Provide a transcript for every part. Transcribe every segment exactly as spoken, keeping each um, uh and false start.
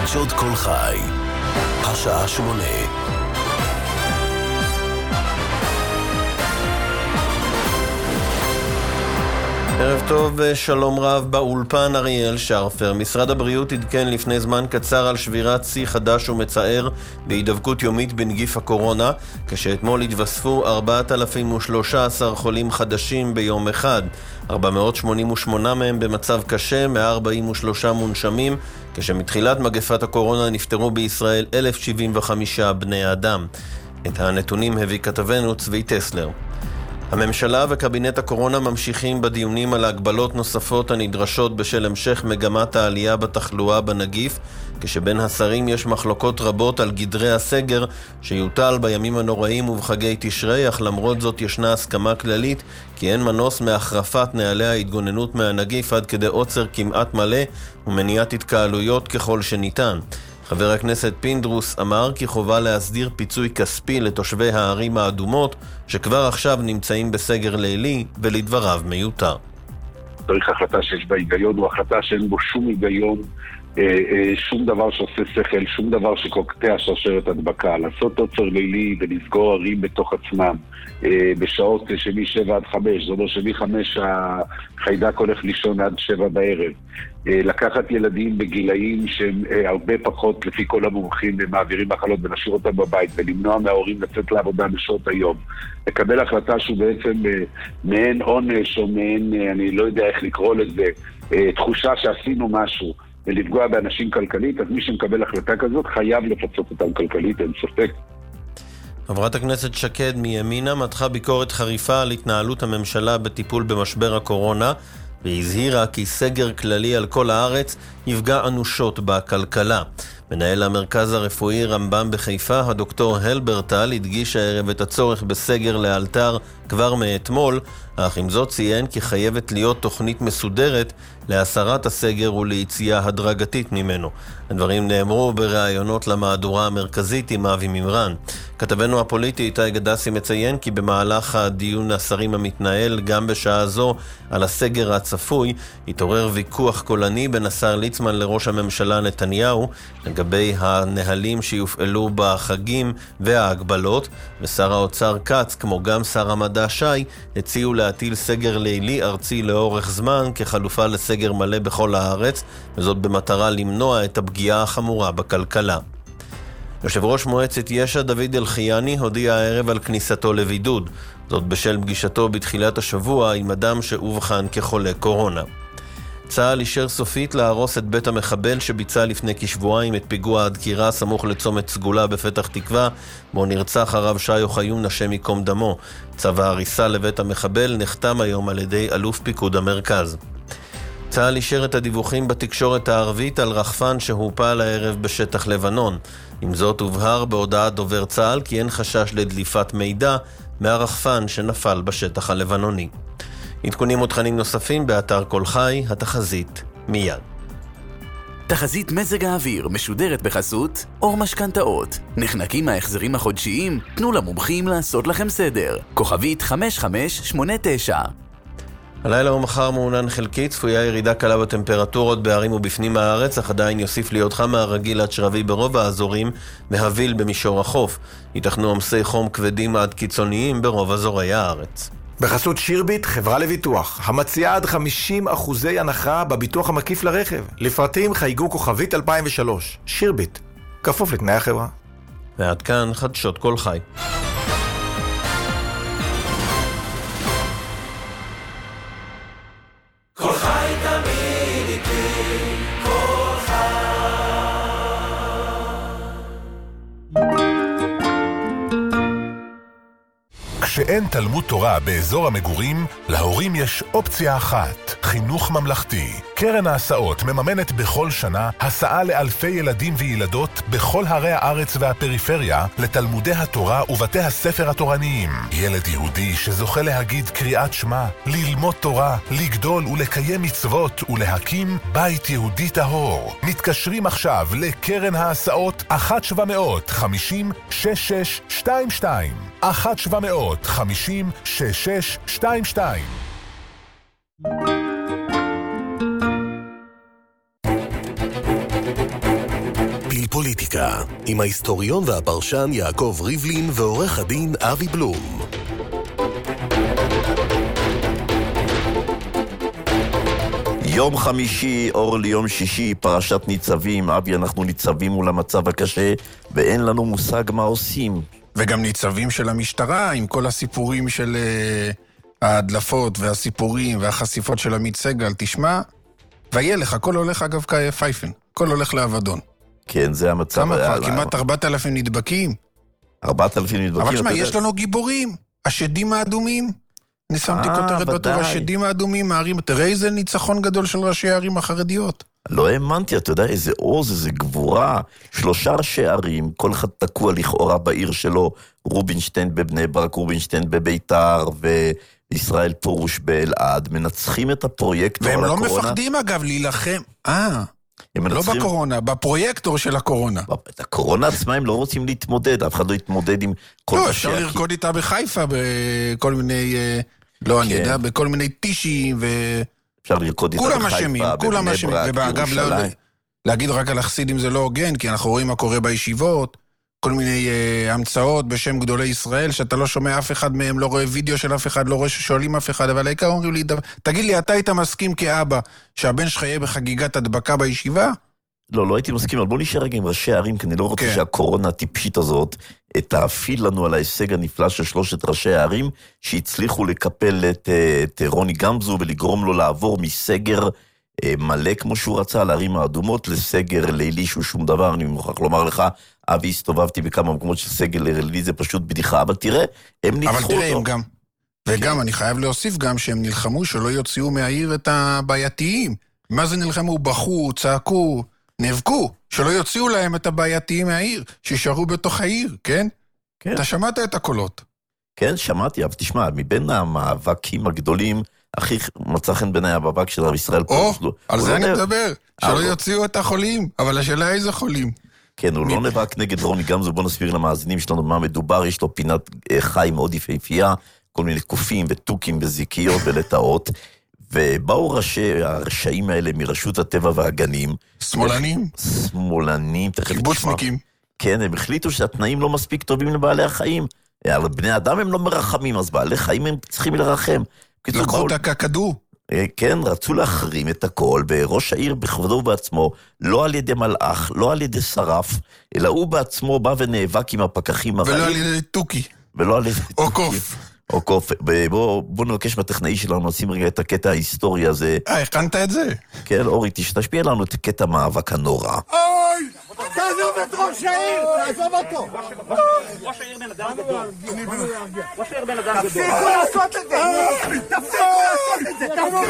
חדשות כל חי, השעה שמונה. ערב טוב ושלום רב, באולפן אריאל שרפר. משרד הבריאות עדכן לפני זמן קצר על שבירת שיא חדש ומצער בהידבקות יומית בנגיף הקורונה, כשאתמול התווספו ארבעת אלפים ושלושה עשר חולים חדשים ביום אחד, ארבע מאות שמונים ושמונה מהם במצב קשה, מאה ארבעים ושלושה מונשמים, כשמתחילת מגפת הקורונה נפטרו בישראל אלף שבעים וחמישה בני אדם. את הנתונים הביא כתבנו צבי טסלר. הממשלה וקבינט הקורונה ממשיכים בדיונים על הגבלות נוספות הנדרשות בשל המשך מגמת העלייה בתחלואה בנגיף, כשבין השרים יש מחלוקות רבות על גדרי הסגר שיוטל בימים הנוראים ובחגי תשרי, אך למרות זאת ישנה הסכמה כללית כי אין מנוס מהחרפת נהלי ההתגוננות מהנגיף עד כדי עוצר כמעט מלא ומניעת התקהלויות ככל שניתן. חבר הכנסת פינדרוס אמר כי חובה להסדיר פיצוי כספי לתושבי הערים האדומות שכבר עכשיו נמצאים בסגר לילי, ולדבריו מיותר. צריך החלטה שיש בה היגיון, או החלטה שאין בו שום היגיון, אה, אה, שום דבר שעושה שכל, שום דבר שקוקטע שרשרת הדבקה. לעשות עוצר לילי ולסגור ערים בתוך עצמם אה, בשעות שלי שבע עד חמש, זאת אומרת שלי חמש החיידק הולך לישון עד שבע בערב. לקחת ילדים בגילאים שהם הרבה פחות לפי כל המומחים מעבירים מחלות ולהשאיר אותם בבית ולמנוע מההורים לצאת לעבודה בשעות היום, לקבל החלטה שהוא בעצם מעין עונש או מעין, אני לא יודע איך לקרוא לזה, תחושה שעשינו משהו ולפגוע באנשים כלכלית, אז מי שמקבל החלטה כזאת חייב לפצות אותם כלכלית, אין ספק. חברת הכנסת שקד מימינה מתחה ביקורת חריפה על התנהלות הממשלה בטיפול במשבר הקורונה, והזהירה כי סגר כללי על כל הארץ יפגע אנושות בכלכלה. מנהל המרכז הרפואי רמב"ם בחיפה, הדוקטור הלברטל, הדגיש הערב את הצורך בסגר לאלתר כבר מאתמול, אך עם זאת ציין כי חייבת להיות תוכנית מסודרת להסרת הסגר וליציאה הדרגתית ממנו. הדברים נאמרו בראיונות למהדורה המרכזית עם אבי מימרן. כתבנו הפוליטי איתי גדסי מציין כי במהלך הדיון השרים המתנהל גם בשעה זו על הסגר הצפוי, התעורר ויכוח קולני בין השר ליצמן לראש הממשלה נתניהו לגבי הנהלים שיופעלו בחגים וההגבלות, ושר האוצר קץ כמו גם שר המדע שי הציעו להטיל סגר לילי ארצי לאורך זמן כחלופה לסגר מלא בכל הארץ, וזאת במטרה למנוע את הפגיעה החמורה בכלכלה. יושב ראש מועצת יש"ע דוד אלחייני הודיע הערב על כניסתו לבידוד, זאת בשל פגישתו בתחילת השבוע עם אדם שאובחן כחולה קורונה. צה"ל אישר סופית להרוס את בית המחבל שביצע לפני כשבועיים את פיגוע הדקירה סמוך לצומת סגולה בפתח תקווה, בו נרצח הרב שי אוחיון נשם מקום דמו. צו ההריסה לבית המחבל נחתם היום על ידי אלוף פיקוד המרכז. צה"ל אישר את הדיווחים בתקשורת הערבית על רחפן שהופל הערב בשטח לבנון. עם זאת הובהר בהודעת דובר צה"ל כי אין חשש לדליפת מידע מהרחפן שנפל בשטח הלבנוני. עדכונים ותכנים נוספים באתר כל חי, התחזית מיד. תחזית מזג האוויר משודרת בחסות אור משכנתאות. נחנקים מההחזרים החודשיים? תנו למומחים לעשות לכם סדר. כוכבית חמש חמש שמונה תשע. הלילה ומחר מעונן חלקי, צפויה ירידה קלה בטמפרטורות בערים ובפנים הארץ, אך עדיין יוסיף להיות חם מהרגיל עד שרבי ברוב האזורים, מהביל במישור החוף. ייתכנו עומסי חום כבדים עד קיצוניים ברוב אזורי הארץ. בחסות שירביט, חברה לביטוח, המציעה עד חמישים אחוזי הנחה בביטוח המקיף לרכב. לפרטים חייגו כוכבית אלפיים ושלוש. שירביט, כפוף לתנאי החברה. ועד כאן חדשות כל חי. כל חי תמיד איתי, כל חי. כשאין תלמוד תורה באזור המגורים, להורים יש אופציה אחת, חינוך ממלכתי. קרן ההסעות מממנת בכל שנה הסעה לאלפי ילדים וילדות בכל ערי הארץ והפריפריה לתלמודי התורה ובתי הספר התורניים. ילד יהודי שזוכה להגיד קריאת שמע, ללמוד תורה, לגדול ולקיים מצוות ולהקים בית יהודי טהור. מתקשרים עכשיו לקרן ההסעות אחת שבע מאות חמישים שש שש שתיים שתיים. אחת שבע מאות חמישים שש שש שתיים שתיים. פוליטיקה, עם ההיסטוריון והפרשן יעקב ריבלין ועורך הדין אבי בלום. יום חמישי, אור ליום שישי, פרשת ניצבים. אבי, אנחנו ניצבים מול המצב הקשה, ואין לנו מושג מה עושים. וגם ניצבים של המשטרה, עם כל הסיפורים של uh, ההדלפות והסיפורים והחשיפות של עמית סגל. תשמע, וילך, הכל הולך אגב כפייפן, הכל הולך לעבדון. כן, זה המצב. כמה כבר? כמעט ארבעת אלפים נדבקים. ארבעת אלפים נדבקים. אבל תשמע, יש לנו גיבורים, השדים האדומים. אני שמתי כותרת בטור, השדים האדומים, הערים, תראה איזה ניצחון גדול של ראשי הערים החרדיות. לא האמנתי, אתה יודע, איזה עוז, איזה גבורה. שלושה ראשי ערים, כל אחד תקוע לכאורה בעיר שלו, רובינשטיין בבני ברק, רובינשטיין בביתר, וישראל פורוש באלעד, מנצחים את הפרויקטור על הקורונה. והם לא מפחדים אגב להילחם. אה, לא בקורונה, בפרויקטור של הקורונה. את הקורונה עצמה הם לא רוצים להתמודד, אף אחד לא יתמודד עם כל לא, אפשר לרקוד איתה בחיפה, בכל מיני, לא אני יודע, בכל מיני טישים ו... אפשר לרקוד איתה בחיפה, בבני ברק, בירושלים. להגיד רק על החסידים זה לא הוגן, כי אנחנו רואים מה קורה בישיבות, כל מיני uh, המצאות בשם גדולי ישראל, שאתה לא שומע אף אחד מהם, לא רואה וידאו של אף אחד, לא רואה ששואלים אף אחד, אבל העיקר אומרים לי, תגיד לי, אתה היית מסכים כאבא, שהבן שלך יהיה בחגיגת הדבקה בישיבה? לא, לא הייתי מסכים, אבל בוא נשאר רגע עם ראשי הערים, כי אני לא רוצה כן. שהקורונה הטיפשית הזאת תאפיל לנו על ההישג הנפלא של שלושת ראשי הערים, שהצליחו לקפל את, את רוני גמזו ולגרום לו לעבור מסגר מלא כמו שהוא רצה, לערים האדומות, לסגר לילי שהוא שום דבר. אני מוכרח לומר לך, אבי, הסתובבתי בכמה מקומות של סגר לילי, זה פשוט בדיחה, אבל תראה, הם ניצחו אותו. אבל תראה, הם גם, וגם אני חייב להוסיף גם שהם נלחמו שלא יוציאו מהעיר את הבעייתיים. מה זה נלחמו? בחו, צעקו, נאבקו, שלא יוציאו להם את הבעייתיים מהעיר, שישארו בתוך העיר, כן? כן. אתה שמעת את הקולות? כן, שמעתי, אבל תשמע, מבין המאבקים הגדולים, הכי מצא חן בעיניי המאבק של הרב ישראל פרוש. או, על זה אני מדבר, שלא יוציאו את החולים, אבל השאלה איזה חולים. כן, הוא לא נאבק נגד רוני גמזו, בוא נסביר למאזינים שלנו מה מדובר, יש לו פינת חי מאוד יפהפייה, כל מיני קופים וטוקים וזיקיות ולטאות, ובאו ראשי הרשעים האלה מרשות הטבע והגנים. שמאלנים? שמאלנים. קיבוצניקים. כן, הם החליטו שהתנאים לא מספיק טובים לבעלי החיים. על בני אדם הם לא מרחמים, אז בעלי חיים הם צריכים לרחם. לקחו אותה ככדור. כן, רצו להחרים את הכל, וראש העיר בכבודו בעצמו, לא על ידי מלאך, לא על ידי שרף, אלא הוא בעצמו בא ונאבק עם הפקחים הרעים. ולא על ידי טוקי. ולא על ידי או קוף. או קוף. בוא, בוא נבקש מהטכנאי שלנו, נשים רגע את הקטע ההיסטורי הזה. אה, הכנת את זה? כן, אורי, תשפיע לנו את הקטע המאבק הנורא. אוי! תעזוב את ראש העיר! תעזוב אותו! ראש העיר בן אדם גדול. ראש העיר בן אדם גדול. תפסיקו לעשות את זה! תפסיקו לעשות את זה!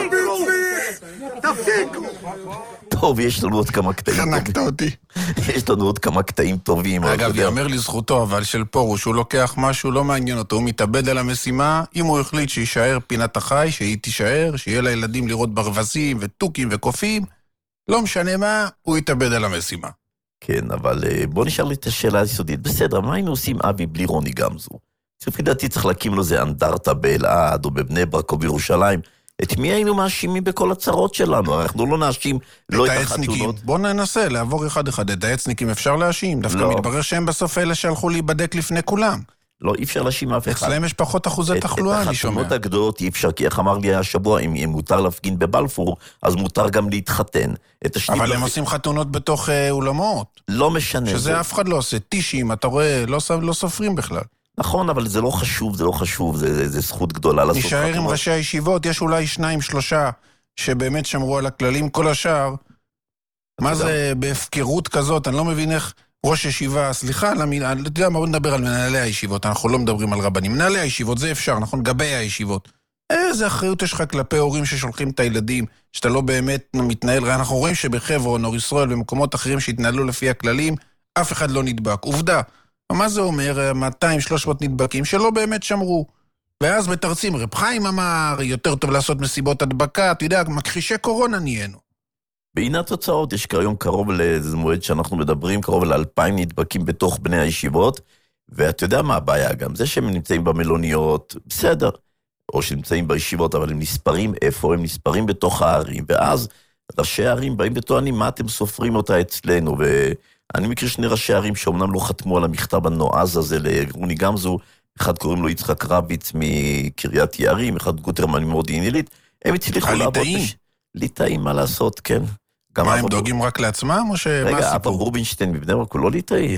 תפסיקו! תפסיקו! טוב, יש לנו עוד כמה קטעים. חנקת אותי. יש לנו עוד כמה קטעים טובים. אגב, יאמר לזכותו, אבל של פורוש, הוא לוקח משהו, לא מעניין אותו, הוא מתאבד על המשימה, אם הוא החליט שישאר פינת החי, שהיא תישאר, שיהיה לילדים לראות ברווזים וטוקים וקופים, לא משנה מה, הוא יתאבד על המשימה. כן, אבל בוא נשאר לי את השאלה היסודית. בסדר, מה היינו עושים אבי בלי רוני גמזו? לפי דעתי צריך להקים לו זה אנדרטה באלעד או בבני ברק או בירושלים. את מי היינו מאשימים בכל הצרות שלנו? אנחנו לא נאשים לא את החתונות. בוא ננסה לעבור אחד אחד. את העצניקים אפשר להאשים. דווקא לא. מתברר שהם בסוף אלה שהלכו להיבדק לפני כולם. לא, אי אפשר להאשים אף אחד. אצלם יש פחות אחוזי תחלואה, אני שומע. את החתונות הגדולות אי אפשר, כי איך אמר לי השבוע, אם, אם מותר להפגין בבלפור, אז מותר גם להתחתן. אבל הם עושים חתונות בתוך אה, אולמות. לא משנה. שזה זה... אף אחד לא עושה. טישים, אתה רואה, לא, לא סופרים בכלל. נכון, אבל זה לא חשוב, זה לא חשוב, זה, זה, זה זכות גדולה לעשות חתונות. נשאר עם ראשי הישיבות, יש אולי שניים, שלושה, שבאמת שמרו על הכללים, כל השאר. מה זה בהפקרות כזאת? אני לא מבין איך ראש ישיבה, סליחה, אני יודע מה, בוא נדבר על מנהלי הישיבות, אנחנו לא מדברים על רבנים. מנהלי הישיבות, זה אפשר, נכון? גבי הישיבות. איזה אחריות יש לך כלפי הורים ששולחים את הילדים, שאתה לא באמת מתנהל, אנחנו רואים שבחברון, אור ישראל ומקומות אחרים שהתנהלו לפי הכללים, אף אחד לא נדבק. עובדה. מה זה אומר? מאתיים שלוש מאות נדבקים שלא באמת שמרו. ואז בתרצים, רב חיים אמר, יותר טוב לעשות מסיבות הדבקה, אתה יודע, מכחישי קורונה נהיינו. בעיני התוצאות יש כיום קרוב לאיזה מועד שאנחנו מדברים, קרוב לאלפיים נדבקים בתוך בני הישיבות, ואתה יודע מה הבעיה גם? זה שהם נמצאים במלוניות, בסדר, או שנמצאים בישיבות, אבל הם נספרים איפה? הם נספרים בתוך הערים, ואז ראשי הערים באים וטוענים, מה אתם סופרים אותה אצלנו? אני מכיר שני ראשי ערים שאומנם לא חתמו על המכתב הנועז הזה לרוני גמזו, אחד קוראים לו יצחק רביץ מקריית יערים, אחד גוטרמן ממודיעין עילית, הם הצליחו לעבוד... ליטאים? ליטאים, מה לעשות, כן. מה, הם דואגים רק לעצמם, או שמה הסיפור? רגע, אבא רובינשטיין מבני ברק הוא לא ליטאי.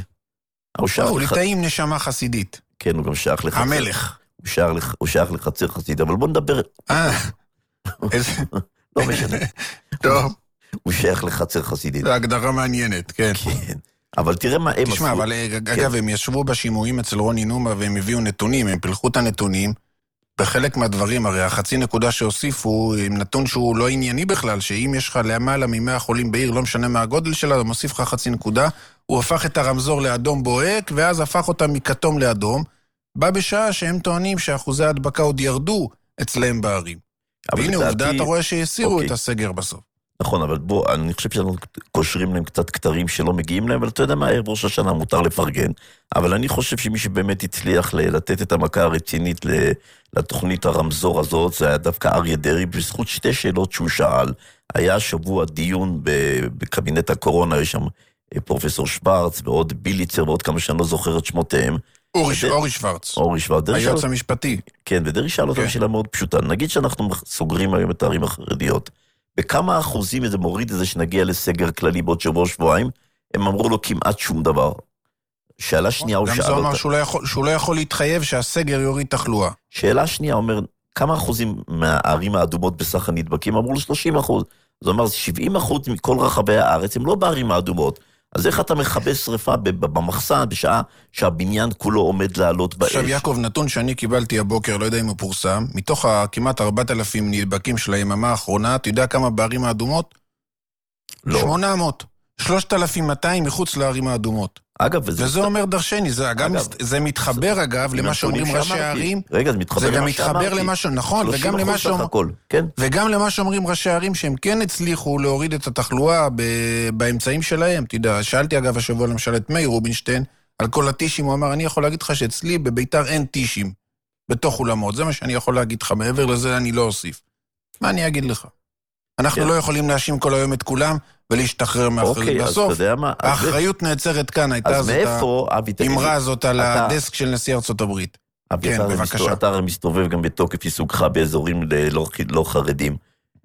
הוא ליטאי עם נשמה חסידית. כן, הוא גם שייך לחצר. המלך. הוא שייך לחצר חסידית, אבל בוא נדבר... אה, איזה... לא משנה. טוב. הוא שייך לחצר חסידית. זו הגדרה מעניינת, כן. כן. אבל תראה מה הם עשו. תשמע, אבל אגב, הם ישבו בשימועים אצל רוני נומה, והם הביאו נתונים, הם פילחו את הנתונים, בחלק מהדברים, הרי החצי נקודה שהוסיפו, עם נתון שהוא לא ענייני בכלל, שאם יש לך למעלה ממאה חולים בעיר, לא משנה מה הגודל שלה, הוא מוסיף לך חצי נקודה, הוא הפך את הרמזור לאדום בוהק, ואז הפך אותה מכתום לאדום, בא בשעה שהם טוענים שאחוזי ההדבקה עוד ירדו אצלהם בערים. והנה עובדה, אתה רואה שהסירו את הסגר בסוף. נכון, אבל בוא, אני חושב שאנחנו קושרים להם קצת כתרים שלא מגיעים להם, אבל אתה יודע מה, ערב ראש השנה מותר לפרגן, אבל אני חושב שמי שבאמת הצליח לתת את המכה הרצינית לתוכנית הרמזור הזאת, זה היה דווקא אריה דרעי, בזכות שתי שאלות שהוא שאל, היה שבוע דיון בקבינט הקורונה, יש שם פרופסור שוורץ, ועוד ביליצר, ועוד כמה שאני לא זוכר את שמותיהם. אורי שוורץ. אורי שוורץ. היועץ המשפטי. כן, ודרעי שאל אותם שאלה מאוד פשוטה, נגיד שאנחנו סוגרים היום את הערים החרדיות, בכמה אחוזים זה מוריד את זה שנגיע לסגר כללי בעוד שבוע שבועיים, הם אמרו לו כמעט שום דבר. שאלה שנייה הוא שאל אותה. גם זה אומר שהוא לא יכול, שהוא לא יכול להתחייב שהסגר יוריד תחלואה. שאלה שנייה אומר, כמה אחוזים מהערים האדומות בסך הנדבקים? אמרו לו שלושים אחוז. זאת אומרת, שבעים אחוז מכל רחבי הארץ הם לא בערים האדומות. אז איך אתה מכבה שריפה במחסן בשעה שהבניין כולו עומד לעלות באש? עכשיו יעקב, נתון שאני קיבלתי הבוקר, לא יודע אם הוא פורסם, מתוך כמעט ארבעת אלפים נדבקים של היממה האחרונה, אתה יודע כמה בערים האדומות? לא. שמונה מאות. שלושת אלפים מאתיים מחוץ לערים האדומות. אגב, וזה, וזה אומר דרשני, זה, אגב, אגב, זה מתחבר אגב למה שאומרים ראשי הערים. רגע, זה מתחבר למה מתחבר למה ש... נכון, וגם למה, ש... כן? וגם למה שאומרים ראשי הערים שהם כן הצליחו להוריד את התחלואה ב... באמצעים שלהם. תדע, שאלתי אגב השבוע למשל את מאיר רובינשטיין, על כל הטישים, הוא אמר, אני יכול להגיד לך שאצלי בביתר אין טישים, בתוך אולמות, זה מה שאני יכול להגיד לך, מעבר לזה אני לא אוסיף. מה אני אגיד לך? אנחנו כן. לא יכולים להאשים כל היום את כולם, ולהשתחרר מאחריות. אוקיי, בסוף, האחריות אז... נעצרת כאן, הייתה זאת האמרה הזאת על אתה... הדסק של נשיא ארצות הברית. כן, בבקשה. אתה מסתובב גם בתוקף עיסוקך באזורים לא, לא חרדים.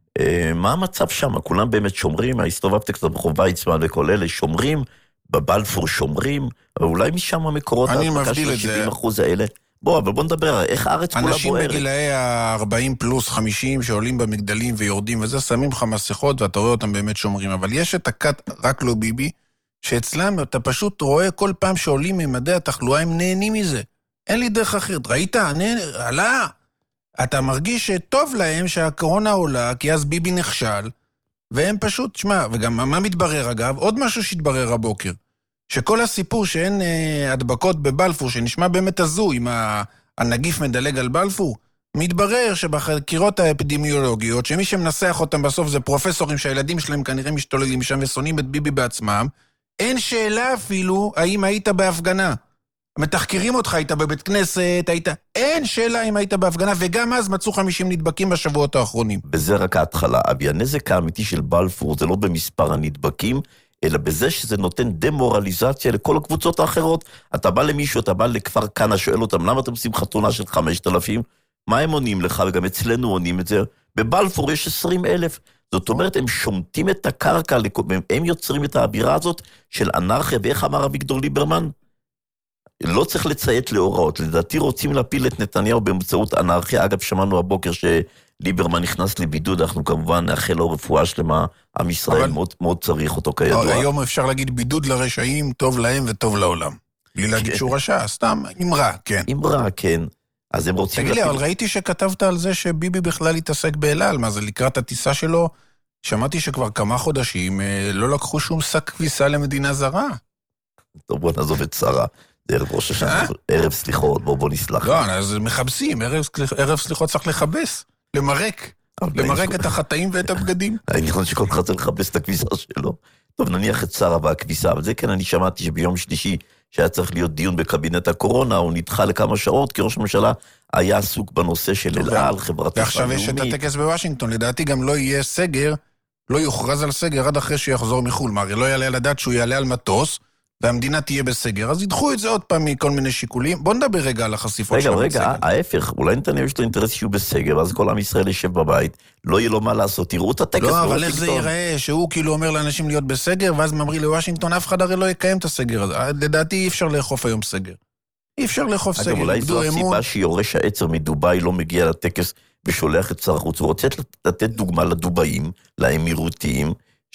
מה המצב שם? כולם באמת שומרים? הסתובבת קצת ברחוב ויצמן וכל אלה שומרים, בבלפור שומרים, אבל אולי משם המקורות ההדבקה של שבעים אחוז האלה. בוא, אבל בוא נדבר, איך הארץ כולה בוערת? אנשים בגילאי ה-ארבעים פלוס חמישים שעולים במגדלים ויורדים וזה, שמים לך מסכות ואתה רואה אותם באמת שומרים, אבל יש את הכת רק לא ביבי, שאצלם אתה פשוט רואה כל פעם שעולים ממדי התחלואה, הם נהנים מזה. אין לי דרך אחרת. ראית? עלה. אתה מרגיש שטוב להם שהקורונה עולה, כי אז ביבי נכשל, והם פשוט, שמה, וגם מה מתברר אגב? עוד משהו שהתברר הבוקר. שכל הסיפור שאין אה, הדבקות בבלפור, שנשמע באמת הזו, אם הנגיף מדלג על בלפור, מתברר שבחקירות האפידמיולוגיות, שמי שמנסח אותם בסוף זה פרופסורים שהילדים שלהם כנראה משתוללים שם ושונאים את ביבי בעצמם, אין שאלה אפילו האם היית בהפגנה. מתחקרים אותך, היית בבית כנסת, היית... אין שאלה אם היית בהפגנה, וגם אז מצאו חמישים נדבקים בשבועות האחרונים. וזה רק ההתחלה, אבי, הנזק האמיתי של בלפור זה לא במספר הנדבקים, אלא בזה שזה נותן דמורליזציה לכל הקבוצות האחרות. אתה בא למישהו, אתה בא לכפר כנה, שואל אותם, למה אתם עושים חתונה של חמשת אלפים? מה הם עונים לך? וגם אצלנו עונים את זה. בבלפור יש עשרים אלף. זאת אומרת, הם שומטים את הקרקע, הם יוצרים את האווירה הזאת של אנרכיה, ואיך אמר אביגדור ליברמן? לא צריך לציית להוראות. לדעתי רוצים להפיל את נתניהו באמצעות אנרכיה. אגב, שמענו הבוקר שליברמן נכנס לבידוד, אנחנו כמובן נאחל לו רפואה שלמה, עם ישראל אבל... מאוד, מאוד צריך אותו כידוע. היום אפשר להגיד בידוד לרשעים, טוב להם וטוב לעולם. בלי להגיד שהוא רשע, סתם אמרה, כן. אמרה, כן. אז הם רוצים... תגיד לי, אבל ראיתי שכתבת על זה שביבי בכלל התעסק באלעל, מה זה לקראת הטיסה שלו? שמעתי שכבר כמה חודשים לא לקחו שום שק כביסה למדינה זרה. טוב, בוא נעזוב את שרה. זה ערב ראש השנה, ערב סליחות, בוא בוא נסלח. לא, אז מחבסים, ערב סליחות צריך לחבס, למרק, למרק את החטאים ואת הבגדים. אני נכון שכל אחד צריך לחבס את הכביסה שלו. טוב, נניח את שרה והכביסה, אבל זה כן, אני שמעתי שביום שלישי שהיה צריך להיות דיון בקבינט הקורונה, הוא נדחה לכמה שעות, כי ראש הממשלה היה עסוק בנושא של אלעל, חברת ועכשיו יש את הטקס בוושינגטון, לדעתי גם לא יהיה סגר, לא יוכרז על סגר עד אחרי שיחזור מחול, מה, הרי לא יעלה על הדעת שהוא יעלה על מטוס, והמדינה תהיה בסגר, אז ידחו את זה עוד פעם מכל מיני שיקולים. בוא נדבר רגע על החשיפות רגע, של רגע, המצגת. ההפך, אולי נתניהו יש לו אינטרס שהוא בסגר, אז כל עם ישראל יושב בבית, לא יהיה לו מה לעשות, תראו את הטקס לא, אבל איך זה ייראה, שהוא כאילו אומר לאנשים להיות בסגר, ואז ממריא לוושינגטון, אף אחד הרי לא יקיים את הסגר הזה. לדעתי אי אפשר לאכוף היום סגר. אי אפשר לאכוף סגר. אגב, אולי זו הסיבה שיורש העצר מדובאי לא מגיע לטקס ושולח את שר החוץ. הוא רוצה לתת דוגמה לדובאים, לאמירותיים,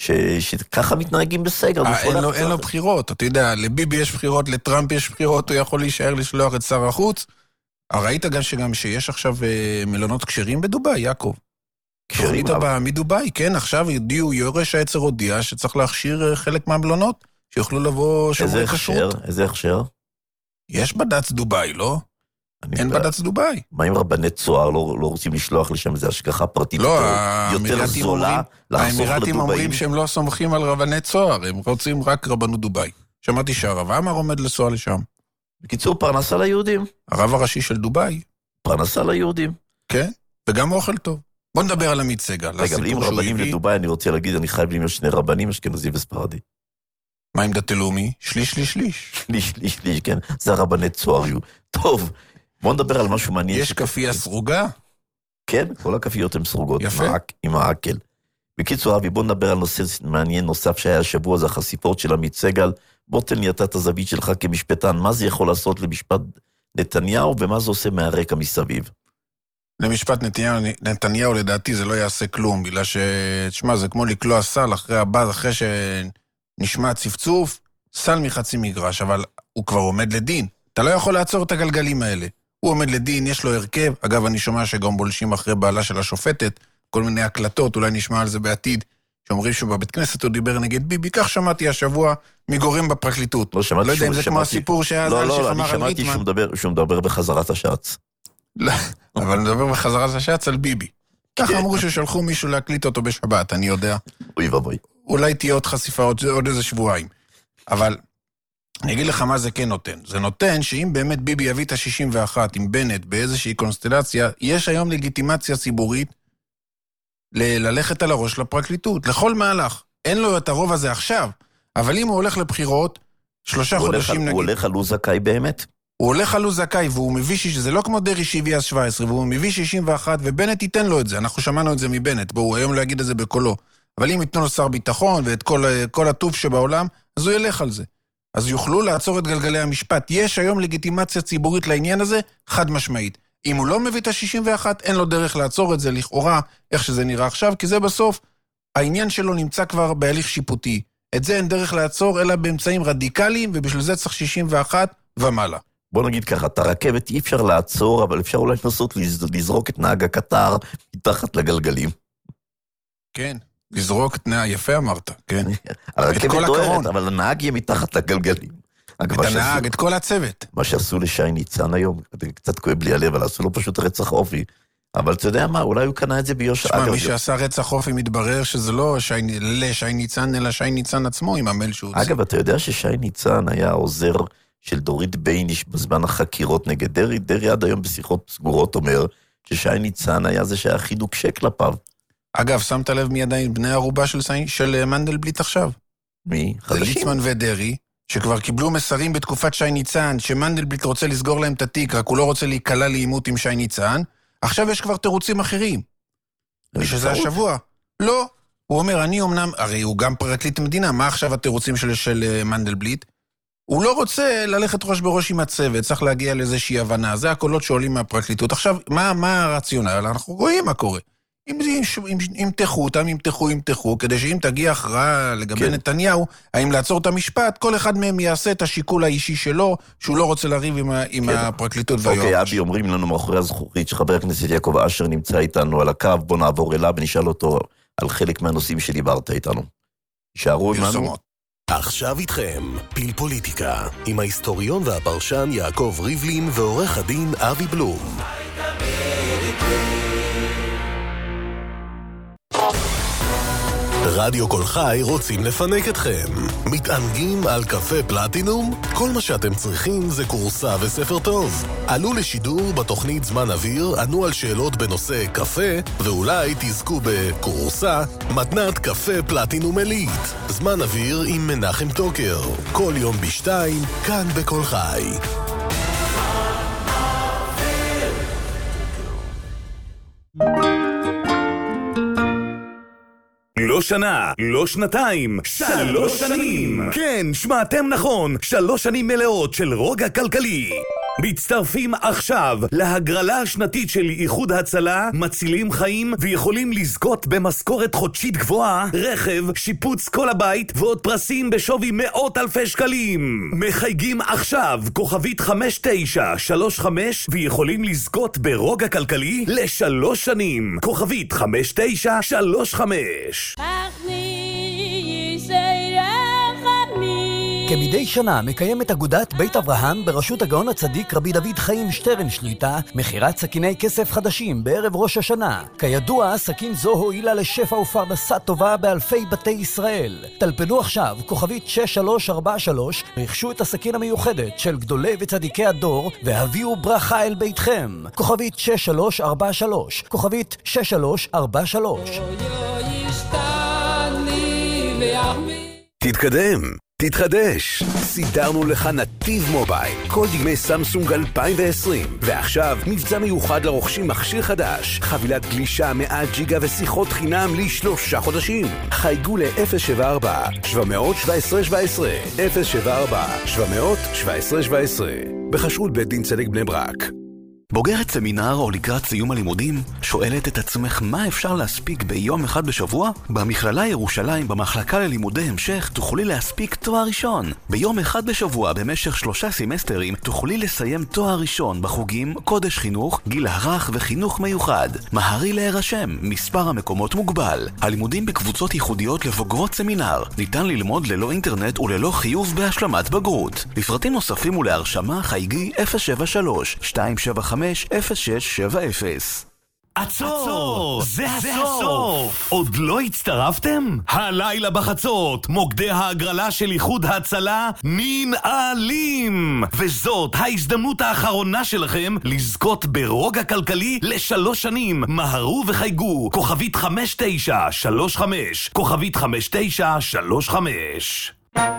שככה מתנהגים בסגר. אין לו בחירות, אתה יודע, לביבי יש בחירות, לטראמפ יש בחירות, הוא יכול להישאר לשלוח את שר החוץ. ראית גם שגם שיש עכשיו מלונות כשרים בדובאי, יעקב? תוכנית הבאה מדובאי, כן, עכשיו הודיעו, יורש העצר הודיע שצריך להכשיר חלק מהמלונות, שיוכלו לבוא שומרי כשרות. איזה הכשר? יש בד"ץ דובאי, לא? אין בד"ץ דובאי. מה עם רבני צוהר? לא רוצים לשלוח לשם איזה השגחה פרטית יותר זולה לחסוך לדובאים? האמירתים אומרים שהם לא סומכים על רבני צוהר, הם רוצים רק רבנות דובאי. שמעתי שהרב עמר עומד לנסוע לשם. בקיצור, פרנסה ליהודים. הרב הראשי של דובאי. פרנסה ליהודים. כן, וגם אוכל טוב. בוא נדבר על עמית סגל. רגע, אבל אם רבנים לדובאי, אני רוצה להגיד, אני חייב להיות שני רבנים, אשכנזי וספרדי. מה עם דתי לאומי? שליש, שליש, שליש. שליש, שליש, שליש, כן. זה הרבני צוהר יהיו. טוב, בוא נדבר על משהו מעניין. יש כפייה סרוגה? כן, כל הכפיות הן סרוגות. יפה. עם העקל. בקיצור, אבי, בוא נדבר על נושא מעניין נוסף שהיה השבוע, זה החשיפות של עמית סגל. בוא תן לי את הזווית שלך כמשפטן, מה זה יכול לעשות למשפט נתניהו, ומה זה עושה מהרקע מסביב? למשפט נתניהו, נתניהו לדעתי זה לא יעשה כלום, בגלל ש... תשמע, זה כמו לקלוע סל אחרי הבאז, אחרי שנשמע צפצוף, סל מחצי מגרש, אבל הוא כבר עומד לדין. אתה לא יכול לעצור את הגלגלים האלה. הוא עומד לדין, יש לו הרכב, אגב, אני שומע שגם בולשים אחרי בעלה של השופטת, כל מיני הקלטות, אולי נשמע על זה בעתיד, שאומרים שבבית כנסת הוא דיבר נגד ביבי, כך שמעתי השבוע מגורם בפרקליטות. לא שמעתי לא יודע אם זה כמו הסיפור שהיה לא, לא, אני שמעתי שהוא מדבר, שהוא מדבר בחזרת השעץ. לא, אבל נדבר בחזרת השעץ על ביבי. ככה אמרו ששלחו מישהו להקליט אותו בשבת, אני יודע. אוי ובוי. אולי תהיה עוד חשיפה עוד, עוד איזה שבועיים. אבל אני אגיד לך מה זה כן נותן. זה נותן שאם באמת ביבי יביא את ה-שישים ואחת עם בנט באיזושהי קונסטלציה, יש היום לגיטימציה ציבורית ל- ללכת על הראש לפרקליטות, לכל מהלך. אין לו את הרוב הזה עכשיו, אבל אם הוא הולך לבחירות, שלושה חודשים נגיד... הוא הולך על הוא זכאי באמת? הוא הולך על הוא זכאי, והוא מביא שזה לא כמו דרי שהביא אז שבע עשרה, והוא מביא שישים ואחת, ובנט ייתן לו את זה. אנחנו שמענו את זה מבנט, בואו היום לא יגיד את זה בקולו. אבל אם ייתנו לו שר ביטחון ואת כל, כל הטוב שבעולם, אז הוא ילך על זה. אז יוכלו לעצור את גלגלי המשפט. יש היום לגיטימציה ציבורית לעניין הזה, חד משמעית. אם הוא לא מביא את ה-שישים ואחת, אין לו דרך לעצור את זה לכאורה, איך שזה נראה עכשיו, כי זה בסוף, העניין שלו נמצא כבר בהליך שיפוטי. את זה אין דרך לעצור, אלא באמצעים רדיקליים, ובשביל זה צריך שישים ואחת ומעלה. בוא נגיד ככה, את הרכבת אי אפשר לעצור, אבל אפשר אולי לנסות לזרוק את נהג הקטר מתחת לגלגלים. כן, לזרוק את נהג, יפה אמרת, כן. הרכבת דוהרת, אבל הנהג יהיה מתחת לגלגלים. את הנהג, את כל הצוות. מה שעשו לשי ניצן היום, קצת כואב לי הלב, אבל עשו לו פשוט רצח אופי. אבל אתה יודע מה, אולי הוא קנה את זה ביושר. תשמע, מי שעשה רצח אופי מתברר שזה לא לשי ניצן, אלא שי ניצן עצמו עם המייל שהוא... אגב, אתה יודע ששי ניצן היה עוזר של דורית בייניש בזמן החקירות נגד דרי, דרי עד היום בשיחות סגורות אומר ששי ניצן היה זה שהיה הכי נוקשה כלפיו. אגב, שמת לב מי עדיין בני ערובה של, של מנדלבליט עכשיו? מי? זה ליצמן ודרי, שכבר קיבלו מסרים בתקופת שי ניצן, שמנדלבליט רוצה לסגור להם את התיק, רק הוא לא רוצה להיקלה לעימות עם שי ניצן, עכשיו יש כבר תירוצים אחרים. ושזה השבוע. לא. הוא אומר, אני אומנם, הרי הוא גם פרקליט המדינה, מה עכשיו התירוצים של, של מנדלבליט? הוא לא רוצה ללכת ראש בראש עם הצוות, צריך להגיע לאיזושהי הבנה, זה הקולות שעולים מהפרקליטות. עכשיו, מה, מה הרציונל? אנחנו רואים מה קורה. אם ימתחו אותם, ימתחו, ימתחו, כדי שאם תגיע הכרעה לגבי כן. נתניהו, האם לעצור את המשפט, כל אחד מהם יעשה את השיקול האישי שלו, שהוא לא רוצה לריב עם, עם כן. הפרקליטות והיועץ. אוקיי, אבי, אומרים לנו מאחורי הזכוכית שחבר הכנסת יעקב אשר נמצא איתנו על הקו, בוא נעבור אליו ונשאל אותו על חלק מהנושאים שדיברת איתנו. יישארו עמנו. עכשיו איתכם, פיל פוליטיקה, עם ההיסטוריון והפרשן יעקב ריבלין ועורך הדין אבי בלום. רדיו כל חי רוצים לפנק אתכם. מתענגים על קפה פלטינום? כל מה שאתם צריכים זה קורסה וספר טוב. עלו לשידור בתוכנית זמן אוויר, ענו על שאלות בנושא קפה, ואולי תזכו בקורסה, מתנת קפה פלטינום אלית. זמן אוויר עם מנחם טוקר. כל יום בשתיים, כאן בכל חי. לא שנה, לא שנתיים, שלוש שנים. כן, שמעתם נכון, שלוש שנים מלאות של רוגע כלכלי. מצטרפים עכשיו להגרלה השנתית של איחוד הצלה, מצילים חיים ויכולים לזכות במשכורת חודשית גבוהה, רכב, שיפוץ כל הבית ועוד פרסים בשווי מאות אלפי שקלים. מחייגים עכשיו כוכבית חמש תשע שלוש חמש ויכולים לזכות ברוגע כלכלי לשלוש שנים. כוכבית חמש תשע שלוש חמש. כמדי שנה מקיימת אגודת בית אברהם בראשות הגאון הצדיק רבי דוד חיים שטרן שליטה מחירת סכיני כסף חדשים בערב ראש השנה. כידוע, סכין זו הועילה לשפע ופרנסה טובה באלפי בתי ישראל. טלפנו עכשיו כוכבית שש שלוש ארבע שלוש, רכשו את הסכין המיוחדת של גדולי וצדיקי הדור והביאו ברכה אל ביתכם. כוכבית שש שלוש ארבע שלוש, כוכבית שש שלוש ארבע שלוש. תתקדם, תתחדש. סידרנו לך נתיב מובייל, כל דגמי סמסונג אלפיים ועשרים, ועכשיו מבצע מיוחד לרוכשים מכשיר חדש, חבילת גלישה מאה ג'יגה ושיחות חינם לשלושה חודשים. חייגו ל-אפס שבע ארבע שבע שבע שבע שבע אפס שבע ארבע שבע שבע שבע שבע בחשרות בית דין צדק בני ברק. בוגרת סמינר או לקראת סיום הלימודים, שואלת את עצמך מה אפשר להספיק ביום אחד בשבוע? במכללה ירושלים, במחלקה ללימודי המשך, תוכלי להספיק תואר ראשון. ביום אחד בשבוע, במשך שלושה סמסטרים, תוכלי לסיים תואר ראשון בחוגים, קודש חינוך, גיל הרך וחינוך מיוחד. מהרי להירשם, מספר המקומות מוגבל. הלימודים בקבוצות ייחודיות לבוגרות סמינר. ניתן ללמוד ללא אינטרנט וללא חיוב בהשלמת בגרות. לפרטים נוספים ולהרשמה חייגי אפס שבע שלוש שתיים שבע חמש אפס שש שבע אפס. עצור! זה הסוף! עוד לא הצטרפתם? הלילה בחצות, מוקדי ההגרלה של איחוד הצלה ננעלים! וזאת ההזדמנות האחרונה שלכם לזכות ברוגע כלכלי לשלוש שנים. מהרו וחייגו, כוכבית חמש תשע שלוש חמש, כוכבית חמש תשע שלוש חמש.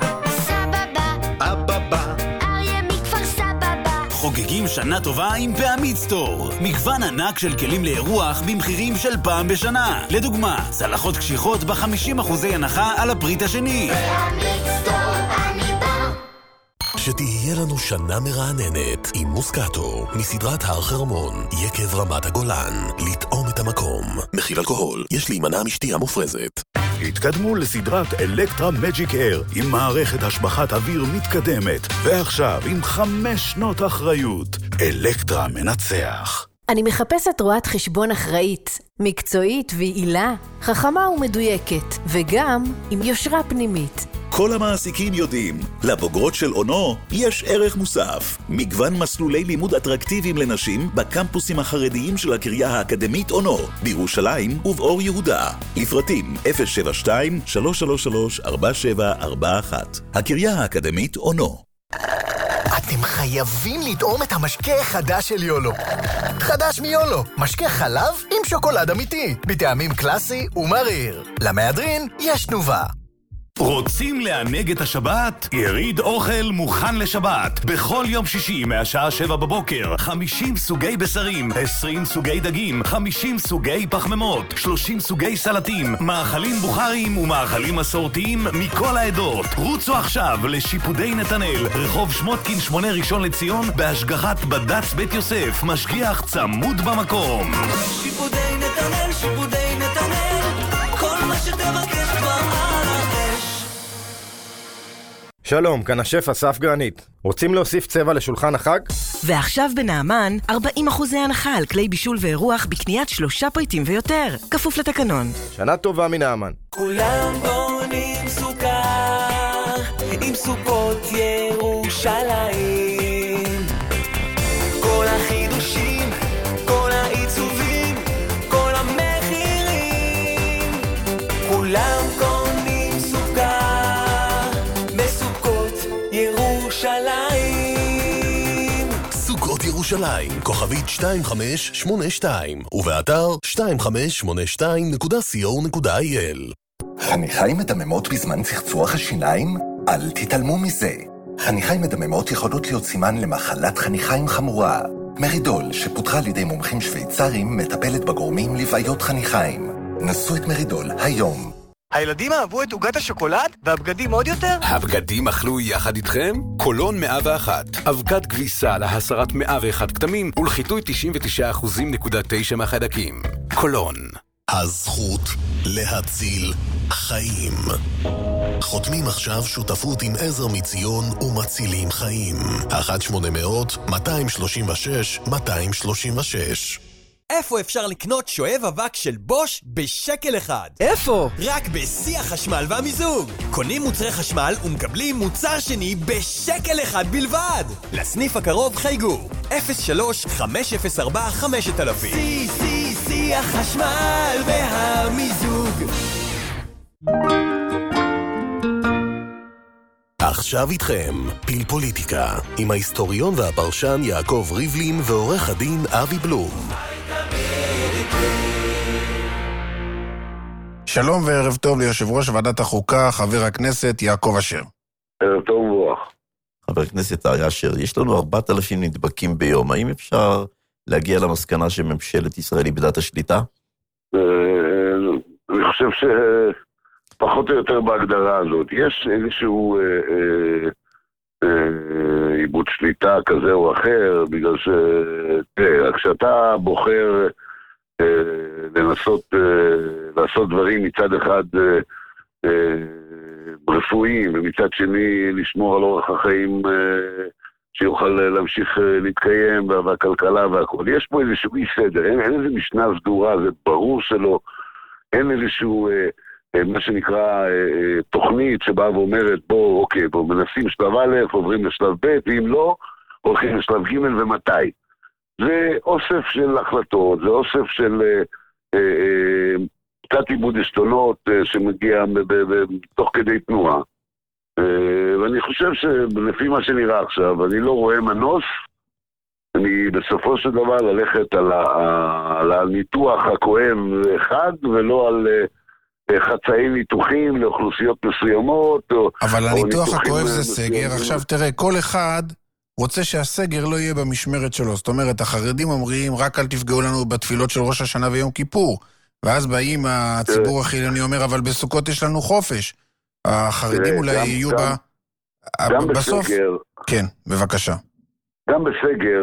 חוגגים שנה טובה עם פעמית סטור. מגוון ענק של כלים לאירוח במחירים של פעם בשנה. לדוגמה, צלחות קשיחות ב-חמישים אחוזי הנחה על הפריט השני. פעמית סטור, אני בא. שתהיה לנו שנה מרעננת עם מוסקטו מסדרת הר חרמון, יקב רמת הגולן. לטעום את המקום. מכיל אלכוהול, יש להימנע משתייה מופרזת. התקדמו לסדרת אלקטרה מג'יק אייר עם מערכת השבחת אוויר מתקדמת, ועכשיו עם חמש שנות אחריות. אלקטרה מנצח. אני מחפשת רואת חשבון אחראית, מקצועית ויעילה, חכמה ומדויקת, וגם עם יושרה פנימית. כל המעסיקים יודעים, לבוגרות של אונו יש ערך מוסף. מגוון מסלולי לימוד אטרקטיביים לנשים בקמפוסים החרדיים של הקריה האקדמית אונו, בירושלים ובאור יהודה. לפרטים אפס שבע שתיים שלוש שלוש שלוש ארבע שבע ארבע אחת. הקריה האקדמית אונו. אתם חייבים לטעום את המשקה החדש של יולו. חדש מיולו, משקה חלב עם שוקולד אמיתי, בטעמים קלאסי ומריר. למהדרין יש תנובה. רוצים לענג את השבת? יריד אוכל מוכן לשבת. בכל יום שישי מהשעה שבע בבוקר, חמישים סוגי בשרים, עשרים סוגי דגים, חמישים סוגי פחמימות, שלושים סוגי סלטים, מאכלים בוכריים ומאכלים מסורתיים מכל העדות. רוצו עכשיו לשיפודי נתנאל, רחוב שמותקין שמונה ראשון לציון, בהשגחת בד"ץ בית יוסף, משגיח צמוד במקום. שיפודי נתנאל, שיפודי נתנאל, כל מה שתבקש כבר. שלום, כאן השף אסף גרנית. רוצים להוסיף צבע לשולחן החג? ועכשיו בנעמן, ארבעים אחוזי הנחה על כלי בישול ואירוח בקניית שלושה פריטים ויותר. כפוף לתקנון. שנה טובה מנעמן. כולם בונים סוכר, עם סוכות ירושלים. כל החידושים, כל העיצובים, כל המחירים. כולם קונים ירושלים, כוכבית שתיים חמש שמונה שתיים, ובאתר שתיים חמש שמונה שתיים נקודה סי או נקודה איי אל. חניכיים מדממות בזמן צחצוח השיניים? אל תתעלמו מזה. חניכיים מדממות יכולות להיות סימן למחלת חניכיים חמורה. מרידול, שפותחה על ידי מומחים שוויצרים, מטפלת בגורמים לבעיות חניכיים. נסו את מרידול היום. הילדים אהבו את עוגת השוקולד והבגדים עוד יותר? הבגדים אכלו יחד איתכם? קולון מאה ואחת. אבקת כביסה להסרת מאה ואחת כתמים ולחיטוי תשעים ותשעה אחוז נקודה תשע מהחיידקים. קולון. הזכות להציל חיים. חותמים עכשיו שותפות עם עזר מציון ומצילים חיים. אחת שמונה מאות מאתיים שלושים ושש מאתיים שלושים ושש. איפה אפשר לקנות שואב אבק של בוש בשקל אחד? איפה? רק בשיא החשמל והמיזוג. קונים מוצרי חשמל ומקבלים מוצר שני בשקל אחד בלבד. לסניף הקרוב חייגו אפס שלוש חמש אפס ארבע חמש אלף. שיא, שיא, שיא החשמל והמיזוג. עכשיו איתכם, פיל פוליטיקה, עם ההיסטוריון והפרשן יעקב ריבלין ועורך הדין אבי בלום. שלום וערב טוב ליושב ראש ועדת החוקה, חבר הכנסת יעקב אשר. ערב טוב וברוך. חבר הכנסת אריה אשר, יש לנו ארבעת אלפים נדבקים ביום, האם אפשר להגיע למסקנה שממשלת ישראל איבדה את השליטה? אני חושב שפחות או יותר בהגדרה הזאת, יש איזשהו איבוד שליטה כזה או אחר, בגלל ש... תראה, כשאתה בוחר לנסות לעשות דברים מצד אחד רפואיים ומצד שני לשמור על אורח החיים שיוכל להמשיך להתקיים והכלכלה והכל. יש פה איזשהו אי סדר, אין, אין איזו משנה סדורה, זה ברור שלא, אין איזשהו מה שנקרא תוכנית שבאה ואומרת בוא, אוקיי, בוא מנסים שלב א', עוברים לשלב ב', ואם לא, הולכים לשלב ג' ומתי. זה אוסף של החלטות, זה אוסף של אה, אה, קצת עיבוד השתונות אה, שמגיע ב- ב- ב- תוך כדי תנועה. אה, ואני חושב שלפי מה שנראה עכשיו, אני לא רואה מנוס, אני בסופו של דבר ללכת על, ה- על הניתוח הכואב אחד, ולא על אה, חצאי ניתוחים לאוכלוסיות מסוימות. או, אבל או הניתוח הכואב זה מסוימים. סגר, עכשיו תראה, כל אחד... רוצה שהסגר לא יהיה במשמרת שלו. זאת אומרת, החרדים אומרים, רק אל תפגעו לנו בתפילות של ראש השנה ויום כיפור. ואז באים הציבור החילוני אומר, אבל בסוכות יש לנו חופש. החרדים אולי יהיו ב... גם בסוף... בסגר... כן, בבקשה. גם בסגר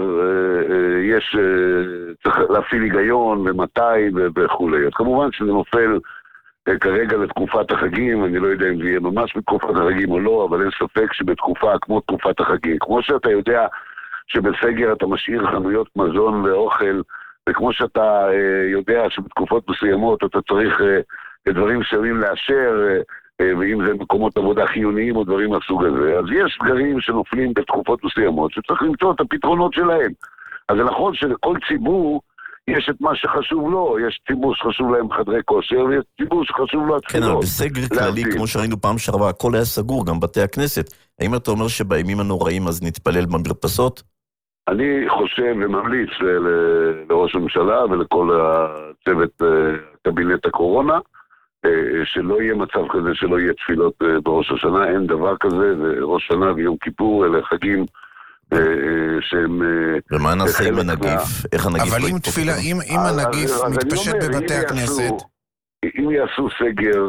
יש... צריך להפעיל היגיון ומתי וכולי. אז כמובן שזה נופל כרגע לתקופת החגים, אני לא יודע אם זה יהיה ממש בתקופת החגים או לא, אבל אין ספק שבתקופה כמו תקופת החגים, כמו שאתה יודע שבסגר אתה משאיר חנויות מזון ואוכל, וכמו שאתה יודע שבתקופות מסוימות אתה צריך דברים מסוימים לאשר, ואם זה מקומות עבודה חיוניים או דברים מהסוג הזה, אז יש סגרים שנופלים בתקופות מסוימות שצריך למצוא את הפתרונות שלהם. אז זה נכון שלכל ציבור יש את מה שחשוב לו, יש ציבור שחשוב להם חדרי כושר, ויש ציבור שחשוב לו התפילות. כן, אבל בסגר כללי, כמו שראינו פעם שעברה, הכל היה סגור, גם בתי הכנסת. האם אתה אומר שבימים הנוראים אז נתפלל במרפסות? אני חושב וממליץ לראש הממשלה ולכל הצוות קבינט הקורונה, שלא יהיה מצב כזה שלא יהיה תפילות בראש השנה, אין דבר כזה, זה ראש שנה ויום כיפור, אלה חגים שהם... ומה נעשה עם הנגיף? איך הנגיף אבל אם תפילה, אם הנגיף מתפשט בבתי הכנסת... אם יעשו סגר...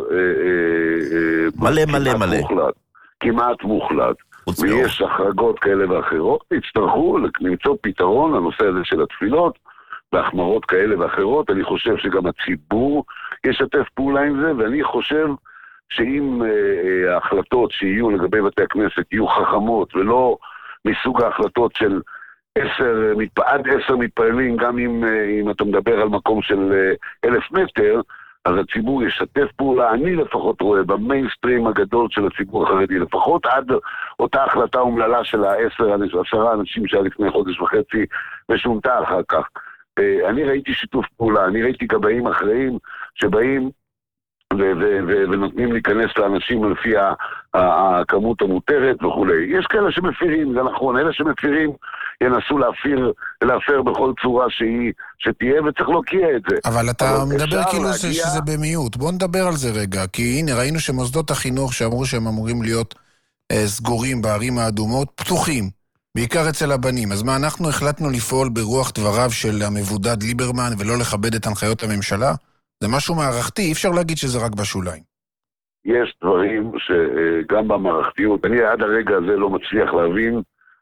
מלא מלא מלא. כמעט מוחלט, ויש החרגות כאלה ואחרות, יצטרכו למצוא פתרון לנושא הזה של התפילות, בהחמרות כאלה ואחרות. אני חושב שגם הציבור ישתף פעולה עם זה, ואני חושב שאם ההחלטות שיהיו לגבי בתי הכנסת יהיו חכמות ולא מסוג ההחלטות של עשר, עד עשר מתפעלים, גם אם, אם אתה מדבר על מקום של אלף מטר, אז הציבור ישתף פעולה. אני לפחות רואה במיינסטרים הגדול של הציבור החרדי, לפחות עד אותה החלטה אומללה של העשר, עשרה אנשים שהיה לפני חודש וחצי ושונתה אחר כך. אני ראיתי שיתוף פעולה, אני ראיתי גבאים אחראים שבאים ו- ו- ו- ונותנים להיכנס לאנשים לפי הכמות המותרת וכו'. יש כאלה שמפירים, זה נכון, אלה שמפירים ינסו להפיר, להפר בכל צורה שהיא, שתהיה, וצריך להוקיע את זה. אבל אתה אבל מדבר כאילו להגיע... זה, שזה במיעוט. בוא נדבר על זה רגע, כי הנה ראינו שמוסדות החינוך שאמרו שהם אמורים להיות אה, סגורים בערים האדומות, פתוחים, בעיקר אצל הבנים. אז מה, אנחנו החלטנו לפעול ברוח דבריו של המבודד ליברמן ולא לכבד את הנחיות הממשלה? זה משהו מערכתי, אי אפשר להגיד שזה רק בשוליים. יש דברים שגם במערכתיות, אני עד הרגע הזה לא מצליח להבין,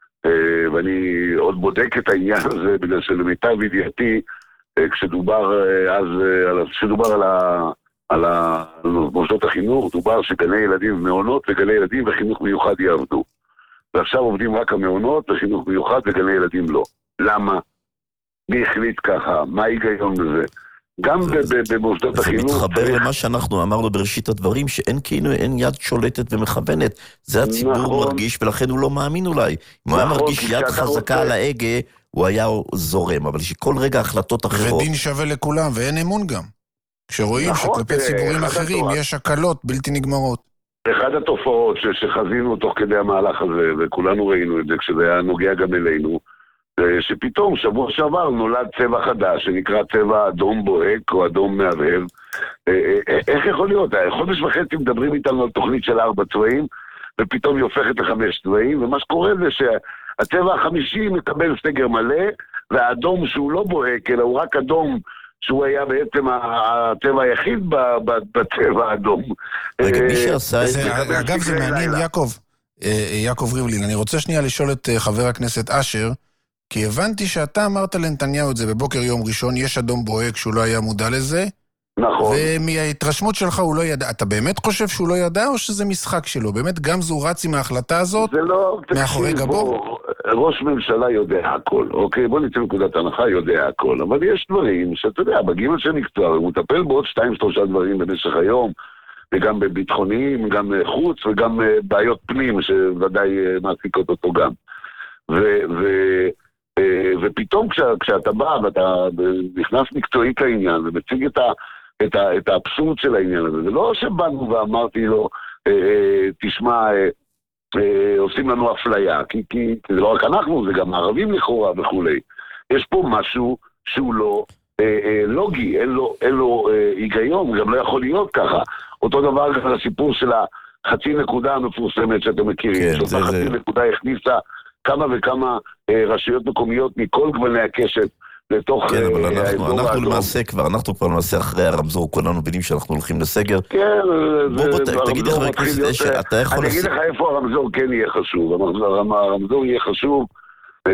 ואני עוד בודק את העניין הזה, בגלל שלמיטב ידיעתי, כשדובר אז, כשדובר על ה... על מוסדות החינוך, דובר שגני ילדים ומעונות וגני ילדים וחינוך מיוחד יעבדו. ועכשיו עובדים רק המעונות וחינוך מיוחד וגני ילדים לא. למה? מי החליט ככה? מה ההיגיון בזה? גם במוסדות החינוך... זה מתחבר למה שאנחנו אמרנו בראשית הדברים, שאין כאילו, אין יד שולטת ומכוונת. זה הציבור מרגיש, ולכן הוא לא מאמין אולי. אם הוא היה מרגיש יד חזקה על ההגה, הוא היה זורם, אבל שכל רגע החלטות אחרות... ודין שווה לכולם, ואין אמון גם. כשרואים שכלפי ציבורים אחרים יש הקלות בלתי נגמרות. אחד התופעות שחזינו תוך כדי המהלך הזה, וכולנו ראינו את זה כשזה היה נוגע גם אלינו, שפתאום שבוע שעבר נולד צבע חדש שנקרא צבע אדום בוהק או אדום מהבהב. איך יכול להיות? חודש וחצי מדברים איתנו על תוכנית של ארבע צבעים, ופתאום היא הופכת לחמש צבעים, ומה שקורה זה שהצבע החמישי מקבל סגר מלא, והאדום שהוא לא בוהק, אלא הוא רק אדום, שהוא היה בעצם הצבע היחיד בצבע האדום. רגע, מי שעשה את זה... אגב, זה מעניין, יעקב, יעקב ריבלין, אני רוצה שנייה לשאול את חבר הכנסת אשר, כי הבנתי שאתה אמרת לנתניהו את זה בבוקר יום ראשון, יש אדום בוהק שהוא לא היה מודע לזה. נכון. ומההתרשמות שלך הוא לא ידע. אתה באמת חושב שהוא לא ידע או שזה משחק שלו? באמת גם זו רץ עם ההחלטה הזאת? זה לא... מאחורי גבו? ראש ממשלה יודע הכל, אוקיי? בוא ניתן נקודת הנחה, יודע הכל. אבל יש דברים שאתה יודע, בגיל של מקצוע, הוא מטפל בעוד שתיים, שלושה דברים במשך היום, וגם בביטחוניים, גם חוץ, וגם בעיות פנים, שוודאי מעסיקות אותו גם. ו... ו... ופתאום כשה, כשאתה בא ואתה נכנס מקצועית לעניין ומציג את, ה, את, ה, את האבסורד של העניין הזה, זה לא שבאנו ואמרתי לו, תשמע, עושים לנו אפליה, כי, כי זה לא רק אנחנו, זה גם הערבים לכאורה וכולי. יש פה משהו שהוא לא לוגי, אין לו, אין לו היגיון, גם לא יכול להיות ככה. אותו דבר גם לסיפור של החצי נקודה המפורסמת שאתם מכירים, כן, שאותה זה, חצי זה... נקודה הכניסה כמה וכמה אה, רשויות מקומיות מכל גווני הקשת לתוך... כן, אבל אה, אנחנו, אנחנו למעשה כבר, אנחנו כבר למעשה אחרי הרמזור, כולנו מבינים שאנחנו הולכים לסגר. כן, בוא, בוא, ת, תגיד לך, אתה יכול... אני אגיד לך איפה הרמזור כן יהיה חשוב. הרמזור יהיה חשוב אה,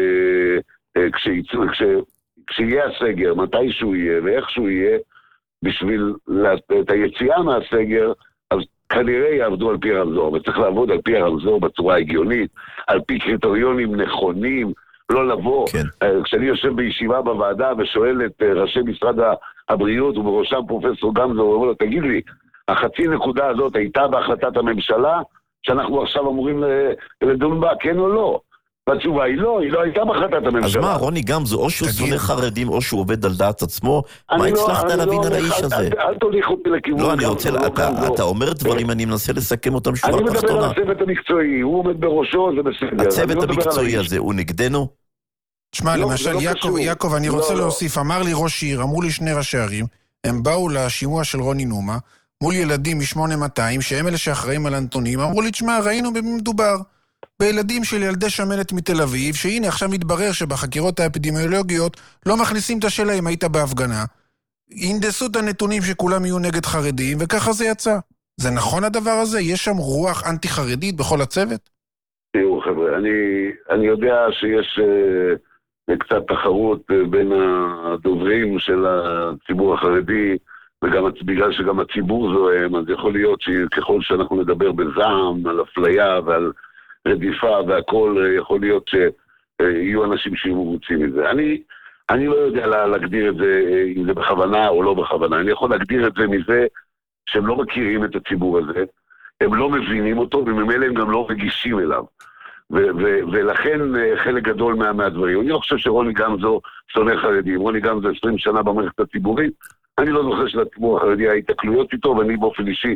אה, כשיצא, כש, כשיהיה הסגר, מתי שהוא יהיה ואיך שהוא יהיה, בשביל את היציאה מהסגר, אז כנראה יעבדו על פי הרמזור, וצריך לעבוד על פי הרמזור בצורה הגיונית, על פי קריטריונים נכונים, לא לבוא. כן. כשאני יושב בישיבה בוועדה ושואל את ראשי משרד הבריאות, ובראשם פרופסור גמזו, הוא אומר לו, תגיד לי, החצי נקודה הזאת הייתה בהחלטת הממשלה, שאנחנו עכשיו אמורים לדון בה, כן או לא? והתשובה היא לא, היא לא הייתה בהחלטת הממשלה. אז מה, רוני גמזו, או שהוא שונא חרדים, או שהוא עובד על דעת עצמו, מה הצלחת להבין על האיש הזה? אל תוליך אותי לכיוון. לא, אני רוצה, אתה אומר דברים, אני מנסה לסכם אותם שורה תחתונה. אני מדבר על הצוות המקצועי, הוא עומד בראשו, זה בסדר. הצוות המקצועי הזה, הוא נגדנו? תשמע, למשל, יעקב, אני רוצה להוסיף, אמר לי ראש עיר, אמרו לי שני ראשי ערים, הם באו לשימוע של רוני נומה, מול ילדים מ-שמונה מאתיים, שהם אלה שאחראים על הנתונים, אמרו לי, תשמע, ראינו במדובר. בילדים של ילדי שמנת מתל אביב, שהנה עכשיו מתברר שבחקירות האפידמיולוגיות לא מכניסים את השאלה אם היית בהפגנה, אינדסו את הנתונים שכולם יהיו נגד חרדים, וככה זה יצא. זה נכון הדבר הזה? יש שם רוח אנטי-חרדית בכל הצוות? תראו חבר'ה, אני, אני יודע שיש uh, קצת תחרות uh, בין הדוברים של הציבור החרדי, וגם בגלל שגם הציבור זוהם, אז יכול להיות שככל שאנחנו נדבר בזעם על אפליה ועל רדיפה והכל, יכול להיות שיהיו אנשים שיהיו מרוצים מזה. אני, אני לא יודע להגדיר את זה, אם זה בכוונה או לא בכוונה. אני יכול להגדיר את זה מזה שהם לא מכירים את הציבור הזה, הם לא מבינים אותו, וממילא הם גם לא רגישים אליו. ו- ו- ולכן חלק גדול מה- מהדברים. אני לא חושב שרוני גמזו שונא חרדים. רוני גמזו עשרים שנה במערכת הציבורית. אני לא זוכר שלציבור החרדי היה התקלויות איתו, ואני באופן אישי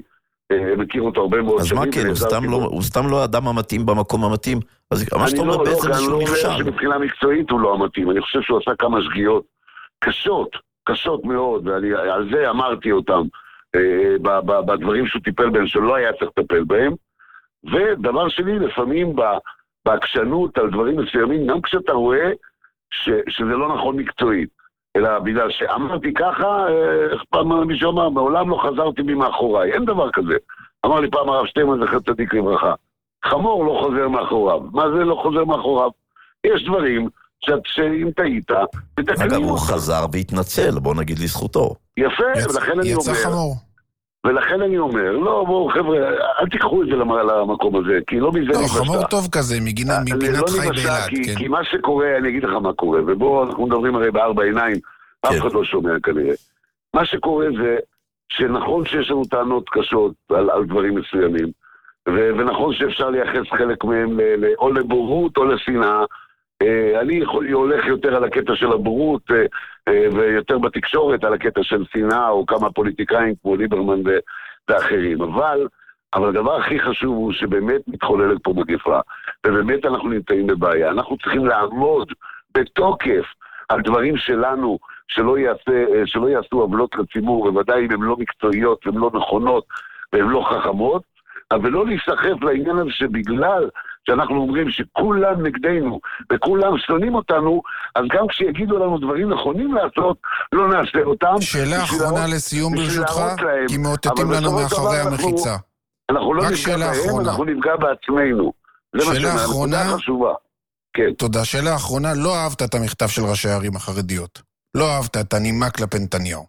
מכיר אותו הרבה מאוד שנים. אז מה כן, הוא סתם, לא, הוא סתם לא האדם המתאים במקום המתאים? אז מה שאתה אומר לא, בעצם לא, שהוא לא נכשל. אני לא אומר שמבחינה מקצועית הוא לא המתאים, אני חושב שהוא עשה כמה שגיאות קשות, קשות מאוד, ועל זה אמרתי אותם, אה, בדברים שהוא טיפל בהם, שלא היה צריך לטפל בהם, ודבר שני, לפעמים בהקשנות על דברים מסוימים, גם כשאתה רואה ש, שזה לא נכון מקצועית, אלא בגלל שאמרתי ככה, איך פעם מישהו אמר, מעולם לא חזרתי בי מאחוריי, אין דבר כזה. אמר לי פעם הרב שטיימן זכר צדיק לברכה, חמור לא חוזר מאחוריו. מה זה לא חוזר מאחוריו? יש דברים שאם טעית, אגב, הוא חזר והתנצל, בוא נגיד לזכותו. יפה, ולכן אני אומר... יצא חמור. ולכן אני אומר, לא, בואו חבר'ה, אל תיקחו את זה למקום הזה, כי לא מזה נפשע. לא, חמור טוב כזה, מפינת חי באילת, כן. כי מה שקורה, אני אגיד לך מה קורה, ובואו אנחנו מדברים הרי בארבע עיניים, אף אחד לא שומע כנראה. מה שקורה זה שנכון שיש לנו טענות קשות על, על דברים מסוימים, ו- ונכון שאפשר לייחס חלק מהם ל- ל- או לבורות או לשנאה. אה, אני יכול, הולך יותר על הקטע של הבורות, אה, אה, ויותר בתקשורת על הקטע של שנאה, או כמה פוליטיקאים כמו ליברמן ו- ואחרים. אבל, אבל הדבר הכי חשוב הוא שבאמת מתחוללת פה מגפה, ובאמת אנחנו נמצאים בבעיה. אנחנו צריכים לעמוד בתוקף על דברים שלנו, שלא יעשה, שלא יעשו עוולות לציבור, ובוודאי אם הן לא מקצועיות, והן לא נכונות, והן לא חכמות, אבל לא להיסחף לעניין הזה שבגלל שאנחנו אומרים שכולם נגדנו, וכולם שונאים אותנו, אז גם כשיגידו לנו דברים נכונים לעשות, לא נעשה אותם. שאלה אחרונה לסיום ברשותך, כי מאותתים לנו מאחורי המחיצה. אנחנו לא נפגע בהם, אנחנו נפגע בעצמנו. שאלה אחרונה, חשובה. כן. תודה. שאלה אחרונה, לא אהבת את המכתב של ראשי הערים החרדיות. לא אהבת את הנימה כלפי נתניהו.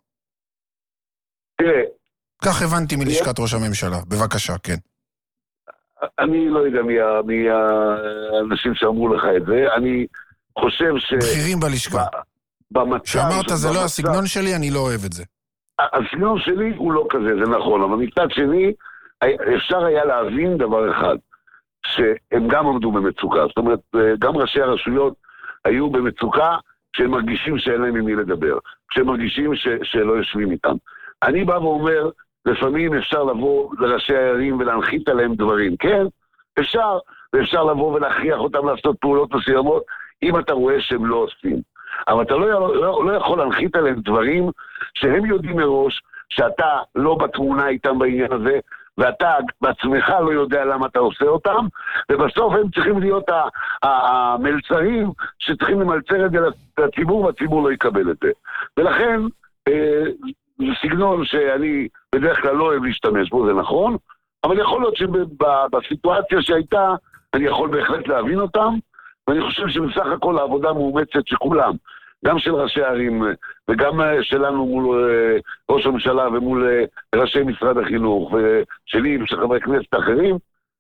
תראה. כך הבנתי מלשכת ראש הממשלה. בבקשה, כן. אני לא יודע מי האנשים שאמרו לך את זה. אני חושב ש... בכירים בלשכה. שאמרת זה לא הסגנון שלי, אני לא אוהב את זה. הסגנון שלי הוא לא כזה, זה נכון. אבל מצד שני, אפשר היה להבין דבר אחד. שהם גם עמדו במצוקה. זאת אומרת, גם ראשי הרשויות היו במצוקה כשהם מרגישים שאין להם עם מי לדבר. כשהם מרגישים ש, שלא יושבים איתם. אני בא ואומר, לפעמים אפשר לבוא לראשי הערים ולהנחית עליהם דברים. כן, אפשר, ואפשר לבוא ולהכריח אותם לעשות פעולות מסוימות, אם אתה רואה שהם לא עושים. אבל אתה לא, לא, לא יכול להנחית עליהם דברים שהם יודעים מראש שאתה לא בתמונה איתם בעניין הזה, ואתה בעצמך לא יודע למה אתה עושה אותם, ובסוף הם צריכים להיות המלצרים שצריכים למלצר את זה לציבור, והציבור לא יקבל את זה. ולכן, זה סגנון שאני בדרך כלל לא אוהב להשתמש בו, זה נכון, אבל יכול להיות שבסיטואציה שהייתה, אני יכול בהחלט להבין אותם, ואני חושב שבסך הכל העבודה מאומצת שכולם, גם של ראשי הערים וגם שלנו מול ראש הממשלה ומול ראשי משרד החינוך ושלי ושל חברי כנסת אחרים,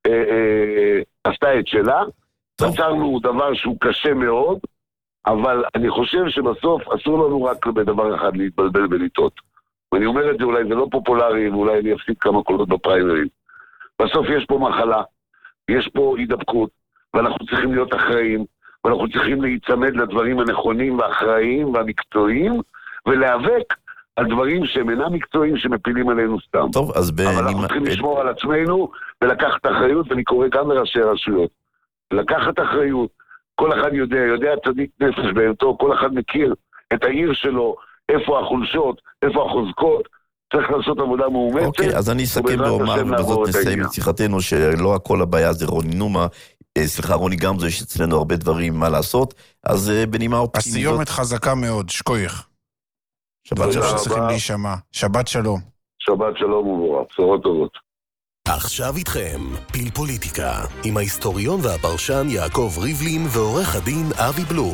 עשתה את שלה. עצרנו דבר שהוא קשה מאוד, אבל אני חושב שבסוף אסור לנו רק בדבר אחד להתבלבל ולטעות. ואני אומר את זה, אולי זה לא פופולרי, ואולי אני אפסיק כמה קולות בפריימרים. בסוף יש פה מחלה, יש פה הידבקות, ואנחנו צריכים להיות אחראים, ואנחנו צריכים להיצמד לדברים הנכונים והאחראיים והמקצועיים, ולהיאבק על דברים שהם אינם מקצועיים שמפילים עלינו סתם. טוב, אז ב... אבל אנחנו צריכים לשמור על עצמנו ולקחת אחריות, ואני קורא גם לראשי הרשויות. לקחת אחריות, כל אחד יודע, יודע צדיק נפש בהיותו, כל אחד מכיר את העיר שלו, איפה החולשות, איפה החוזקות, צריך לעשות עבודה מאומצת. אוקיי, אז אני אסכם ואומר, ובזאת נסיים את שיחתנו, שלא הכל הבעיה זה רוני נומה, סליחה, רוני גמזו, יש אצלנו הרבה דברים מה לעשות, אז בנימה אופטימית. הסיומת חזקה מאוד, שקוייך. שבת שלום שצריכים להישמע. שבת שלום. שבת שלום ובורא, בשורות טובות. עכשיו איתכם, פיל פוליטיקה, עם ההיסטוריון והפרשן יעקב ריבלין ועורך הדין אבי בלום.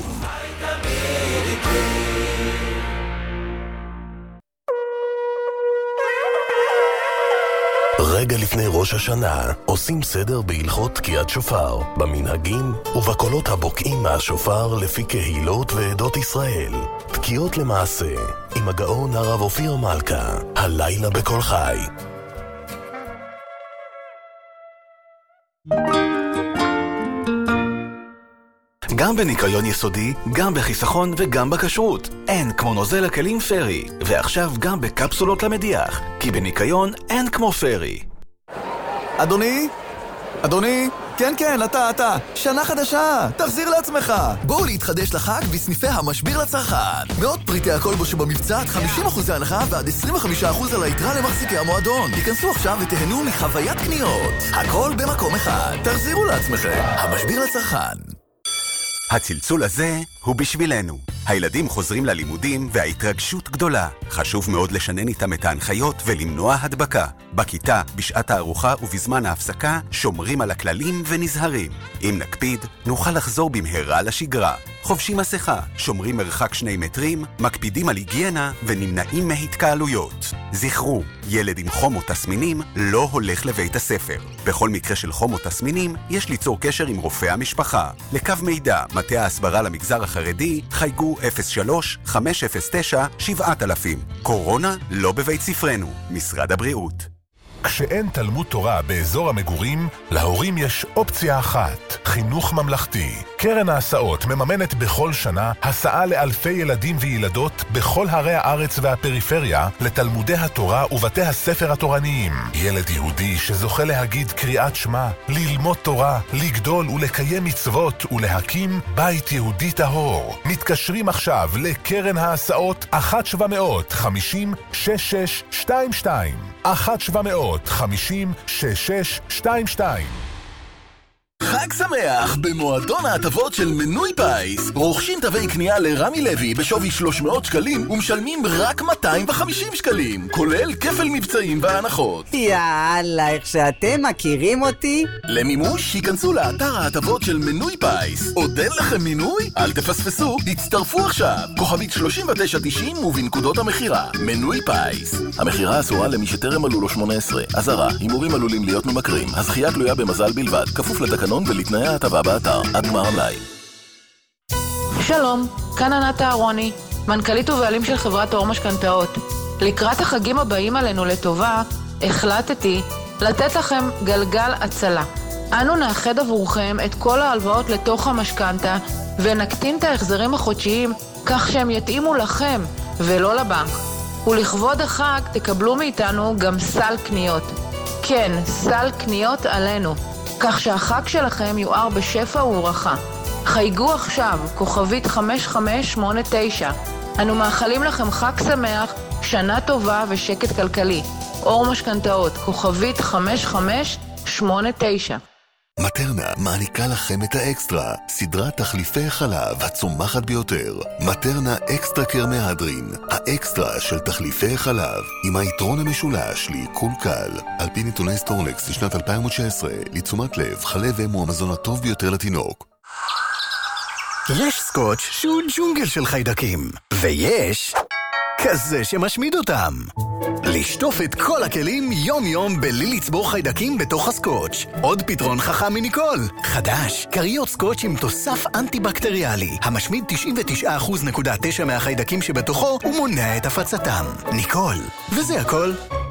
רגע לפני ראש השנה, עושים סדר בהלכות תקיעת שופר, במנהגים ובקולות הבוקעים מהשופר לפי קהילות ועדות ישראל. תקיעות למעשה, עם הגאון הרב אופיר מלכה, הלילה בכל חי. גם בניקיון יסודי, גם בחיסכון וגם בכשרות. אין כמו נוזל הכלים פרי, ועכשיו גם בקפסולות למדיח, כי בניקיון אין כמו פרי. אדוני? אדוני? כן, כן, אתה, אתה. שנה חדשה. תחזיר לעצמך. בואו להתחדש לחג בסניפי המשביר לצרכן. מאות פריטי הכל בו שבמבצע עד חמישים אחוז הנחה ועד עשרים וחמישה אחוז על היתרה למחזיקי המועדון. היכנסו עכשיו ותהנו מחוויית קניות. הכל במקום אחד. תחזירו לעצמכם. המשביר לצרכן. הצלצול הזה הוא בשבילנו. הילדים חוזרים ללימודים וההתרגשות גדולה. חשוב מאוד לשנן איתם את ההנחיות ולמנוע הדבקה. בכיתה, בשעת הארוחה ובזמן ההפסקה, שומרים על הכללים ונזהרים. אם נקפיד, נוכל לחזור במהרה לשגרה. חובשים מסכה, שומרים מרחק שני מטרים, מקפידים על היגיינה ונמנעים מהתקהלויות. זכרו, ילד עם חום או תסמינים לא הולך לבית הספר. בכל מקרה של חום או תסמינים, יש ליצור קשר עם רופא המשפחה. לקו מידע, מטה ההסברה למגזר החרדי, חייגו אפס שלוש חמש אפס תשע שבע אלף. קורונה לא בבית ספרנו. משרד הבריאות. כשאין תלמוד תורה באזור המגורים, להורים יש אופציה אחת, חינוך ממלכתי. קרן ההסעות מממנת בכל שנה הסעה לאלפי ילדים וילדות בכל ערי הארץ והפריפריה לתלמודי התורה ובתי הספר התורניים. ילד יהודי שזוכה להגיד קריאת שמע, ללמוד תורה, לגדול ולקיים מצוות ולהקים בית יהודי טהור. מתקשרים עכשיו לקרן ההסעות אחת שבע מאות חמישים שש שש שתיים שתיים. אחת שבע מאות חמישים שש שש שתיים שתיים. חג שמח במועדון ההטבות של מנוי פיס. רוכשים תווי קנייה לרמי לוי בשווי שלוש מאות שקלים ומשלמים רק מאתיים וחמישים שקלים, כולל כפל מבצעים והנחות. יאללה, איך שאתם מכירים אותי? למימוש היכנסו לאתר ההטבות של מנוי פיס. עוד אין לכם מינוי? אל תפספסו, הצטרפו עכשיו. כוכבית שלושים ותשע תשעים ובנקודות המחירה. מנוי פיס. המחירה אסורה למי שטרם מלאו לו שמונה עשרה. אזהרה, הימורים עלולים להיות ממכרים. הזכייה תלויה במזל בלבד. כפוף לתקנון ולתנאי ההטבה באתר. עד גמר המלאי. שלום, כאן ענת אהרוני, מנכ"לית ובעלים של חברת אור משכנתאות. לקראת החגים הבאים עלינו לטובה, החלטתי לתת לכם גלגל הצלה. אנו נאחד עבורכם את כל ההלוואות לתוך המשכנתה ונקטין את ההחזרים החודשיים כך שהם יתאימו לכם ולא לבנק. ולכבוד החג תקבלו מאיתנו גם סל קניות. כן, סל קניות עלינו. כך שהחג שלכם יואר בשפע וברכה. חייגו עכשיו, כוכבית חמש חמש שמונה תשע. אנו מאחלים לכם חג שמח, שנה טובה ושקט כלכלי. אור משכנתאות, כוכבית חמש חמש שמונה תשע. מטרנה מעניקה לכם את האקסטרה, סדרת תחליפי חלב הצומחת ביותר. מטרנה אקסטרה קר מהדרין, האקסטרה של תחליפי חלב, עם היתרון המשולש לעיכול קל. על פי נתוני סטורנקס לשנת אלפיים תשע עשרה, לתשומת לב, חלב אם הוא המזון הטוב ביותר לתינוק. יש סקוץ' שהוא ג'ונגל של חיידקים, ויש כזה שמשמיד אותם. לשטוף את כל הכלים יום יום בלי לצבור חיידקים בתוך הסקוץ'. עוד פתרון חכם מניקול. חדש, קריות סקוץ' עם תוסף אנטי-בקטריאלי, המשמיד תשעים ותשע נקודה תשע אחוז מהחיידקים שבתוכו ומונע את הפצתם. ניקול. וזה הכל.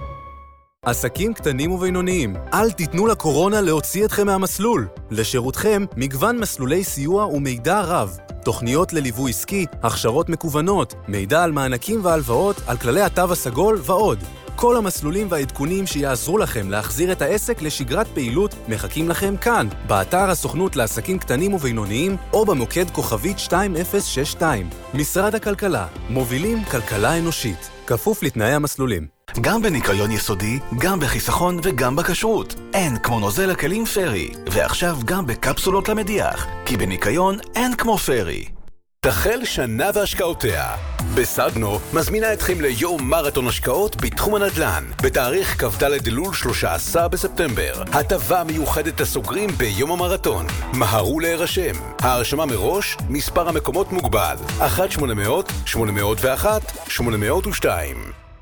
עסקים קטנים ובינוניים, אל תיתנו לקורונה להוציא אתכם מהמסלול. לשירותכם, מגוון מסלולי סיוע ומידע רב. תוכניות לליווי עסקי, הכשרות מקוונות, מידע על מענקים והלוואות, על כללי התו הסגול ועוד. כל המסלולים והעדכונים שיעזרו לכם להחזיר את העסק לשגרת פעילות מחכים לכם כאן, באתר הסוכנות לעסקים קטנים ובינוניים או במוקד כוכבית שתיים אפס שש שתיים. משרד הכלכלה, מובילים כלכלה אנושית, כפוף לתנאי המסלולים. גם בניקיון יסודי, גם בחיסכון וגם בכשרות. אין כמו נוזל הכלים פרי, ועכשיו גם בקפסולות למדיח, כי בניקיון אין כמו פרי. תחל שנה והשקעותיה. בסגנו מזמינה אתכם ליום מרתון השקעות בתחום הנדל"ן, בתאריך כ"ד אלול שלושה עשר בספטמבר. הטבה מיוחדת הסוגרים ביום המרתון. מהרו להירשם. ההרשמה מראש, מספר המקומות מוגבל. אחת שמונה מאות שמונה מאות ואחת שמונה מאות ושתיים.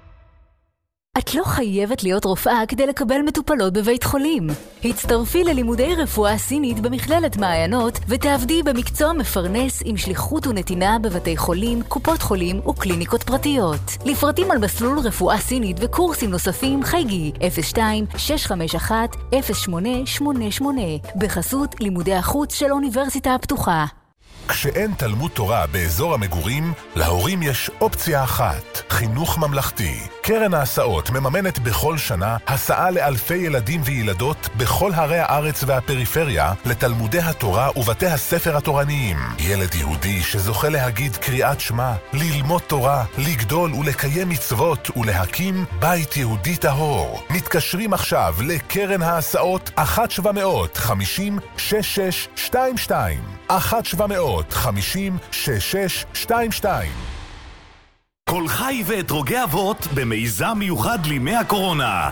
את לא חייבת להיות רופאה כדי לקבל מטופלות בבית חולים. הצטרפי ללימודי רפואה סינית במכללת מעיינות ותעבדי במקצוע מפרנס עם שליחות ונתינה בבתי חולים, קופות חולים וקליניקות פרטיות. לפרטים על מסלול רפואה סינית וקורסים נוספים חייגי אפס שתיים שש חמש אחת אפס שמונה שמונה שמונה בחסות לימודי החוץ של האוניברסיטה הפתוחה. כשאין תלמוד תורה באזור המגורים, להורים יש אופציה אחת, חינוך ממלכתי. קרן ההסעות מממנת בכל שנה הסעה לאלפי ילדים וילדות בכל ערי הארץ והפריפריה לתלמודי התורה ובתי הספר התורניים. ילד יהודי שזוכה להגיד קריאת שמע, ללמוד תורה, לגדול ולקיים מצוות ולהקים בית יהודי טהור. מתקשרים עכשיו לקרן ההסעות אחת שבע מאות חמישים שש שש שתיים שתיים אחת שבע מאות חמישים שש שש שתיים שתיים. כל חי ואתרוגי אבות במיזם מיוחד לימי הקורונה.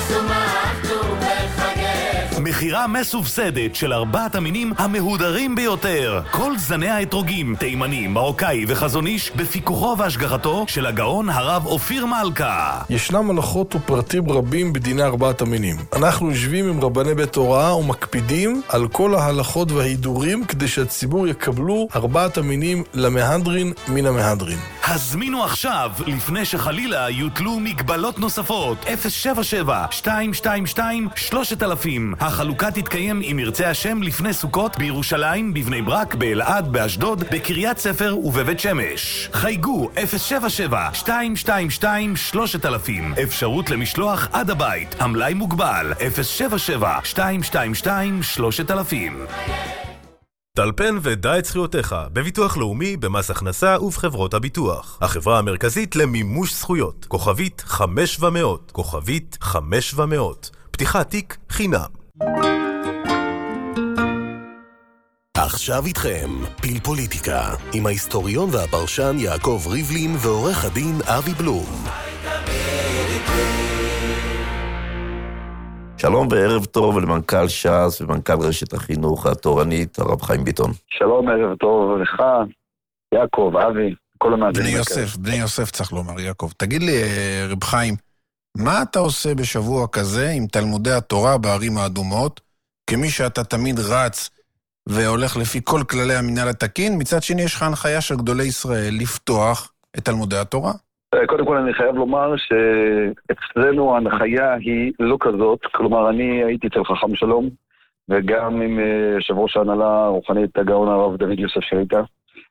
מחירה מסובסדת של ארבעת המינים המהודרים ביותר. כל זני האתרוגים, תימני, מרוקאי וחזון איש בפיקוחו והשגחתו של הגאון הרב אופיר מלכה. ישנם הלכות ופרטים רבים בדיני ארבעת המינים. אנחנו יושבים עם רבני בית הוראה ומקפידים על כל ההלכות וההידורים כדי שהציבור יקבלו ארבעת המינים למהדרין מן המהדרין. הזמינו עכשיו לפני שחלילה יוטלו מגבלות נוספות. אפס שבע שבע שתיים שתיים שתיים שלושת אלפים. החלוקה תתקיים אם ירצה השם לפני סוכות בירושלים, בבני ברק, באלעד, באשדוד, בקריית ספר ובבית שמש. חייגו אפס שבע שבע שתיים שתיים שתיים שלושת אלפים. אפשרות למשלוח עד הבית. המלאי מוגבל. אפס שבע שבע שתיים שתיים שתיים שלושת אלפים. טלפן ודע את זכויותיך בביטוח לאומי, במס הכנסה ובחברות הביטוח. החברה המרכזית למימוש זכויות. כוכבית חמש ומאות. כוכבית חמש ומאות. פתיחת תיק חינם. עכשיו איתכם, פיל פוליטיקה, עם ההיסטוריון והפרשן יעקב ריבלין ועורך הדין אבי בלום. שלום וערב טוב למנכ"ל ש"ס ומנכ"ל רשת החינוך התורנית, הרב חיים ביטון. שלום, ערב טוב לך, יעקב, אבי, כל המאזינים. בני יוסף, בני יוסף צריך לומר, יעקב. תגיד לי, רב חיים, מה אתה עושה בשבוע כזה עם תלמודי התורה בערים האדומות, כמי שאתה תמיד רץ והולך לפי כל כללי המינהל התקין, מצד שני יש לך הנחיה של גדולי ישראל לפתוח את תלמודי התורה? קודם כל אני חייב לומר שאצלנו ההנחיה היא לא כזאת, כלומר אני הייתי אצל חכם שלום, וגם עם יושב ראש ההנהלה הרוחנית הגאון הרב דוד יוסף שריטה,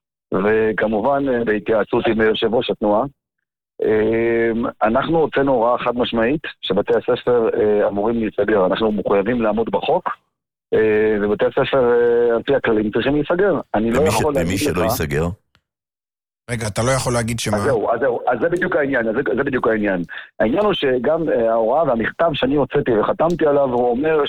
וכמובן בהתייעצות עם יושב ראש התנועה, אנחנו הוצאנו הוראה חד משמעית שבתי הספר אמורים להיסגר, אנחנו מחויבים לעמוד בחוק, ובתי הספר על פי הכללים צריכים להיסגר. אני לא יכול להגיד לך... ומי שלא ייסגר? רגע, אתה לא יכול להגיד שמה... אז זהו, אז זהו, אז זה בדיוק העניין, זה, זה בדיוק העניין. העניין הוא שגם ההוראה והמכתב שאני הוצאתי וחתמתי עליו, הוא אומר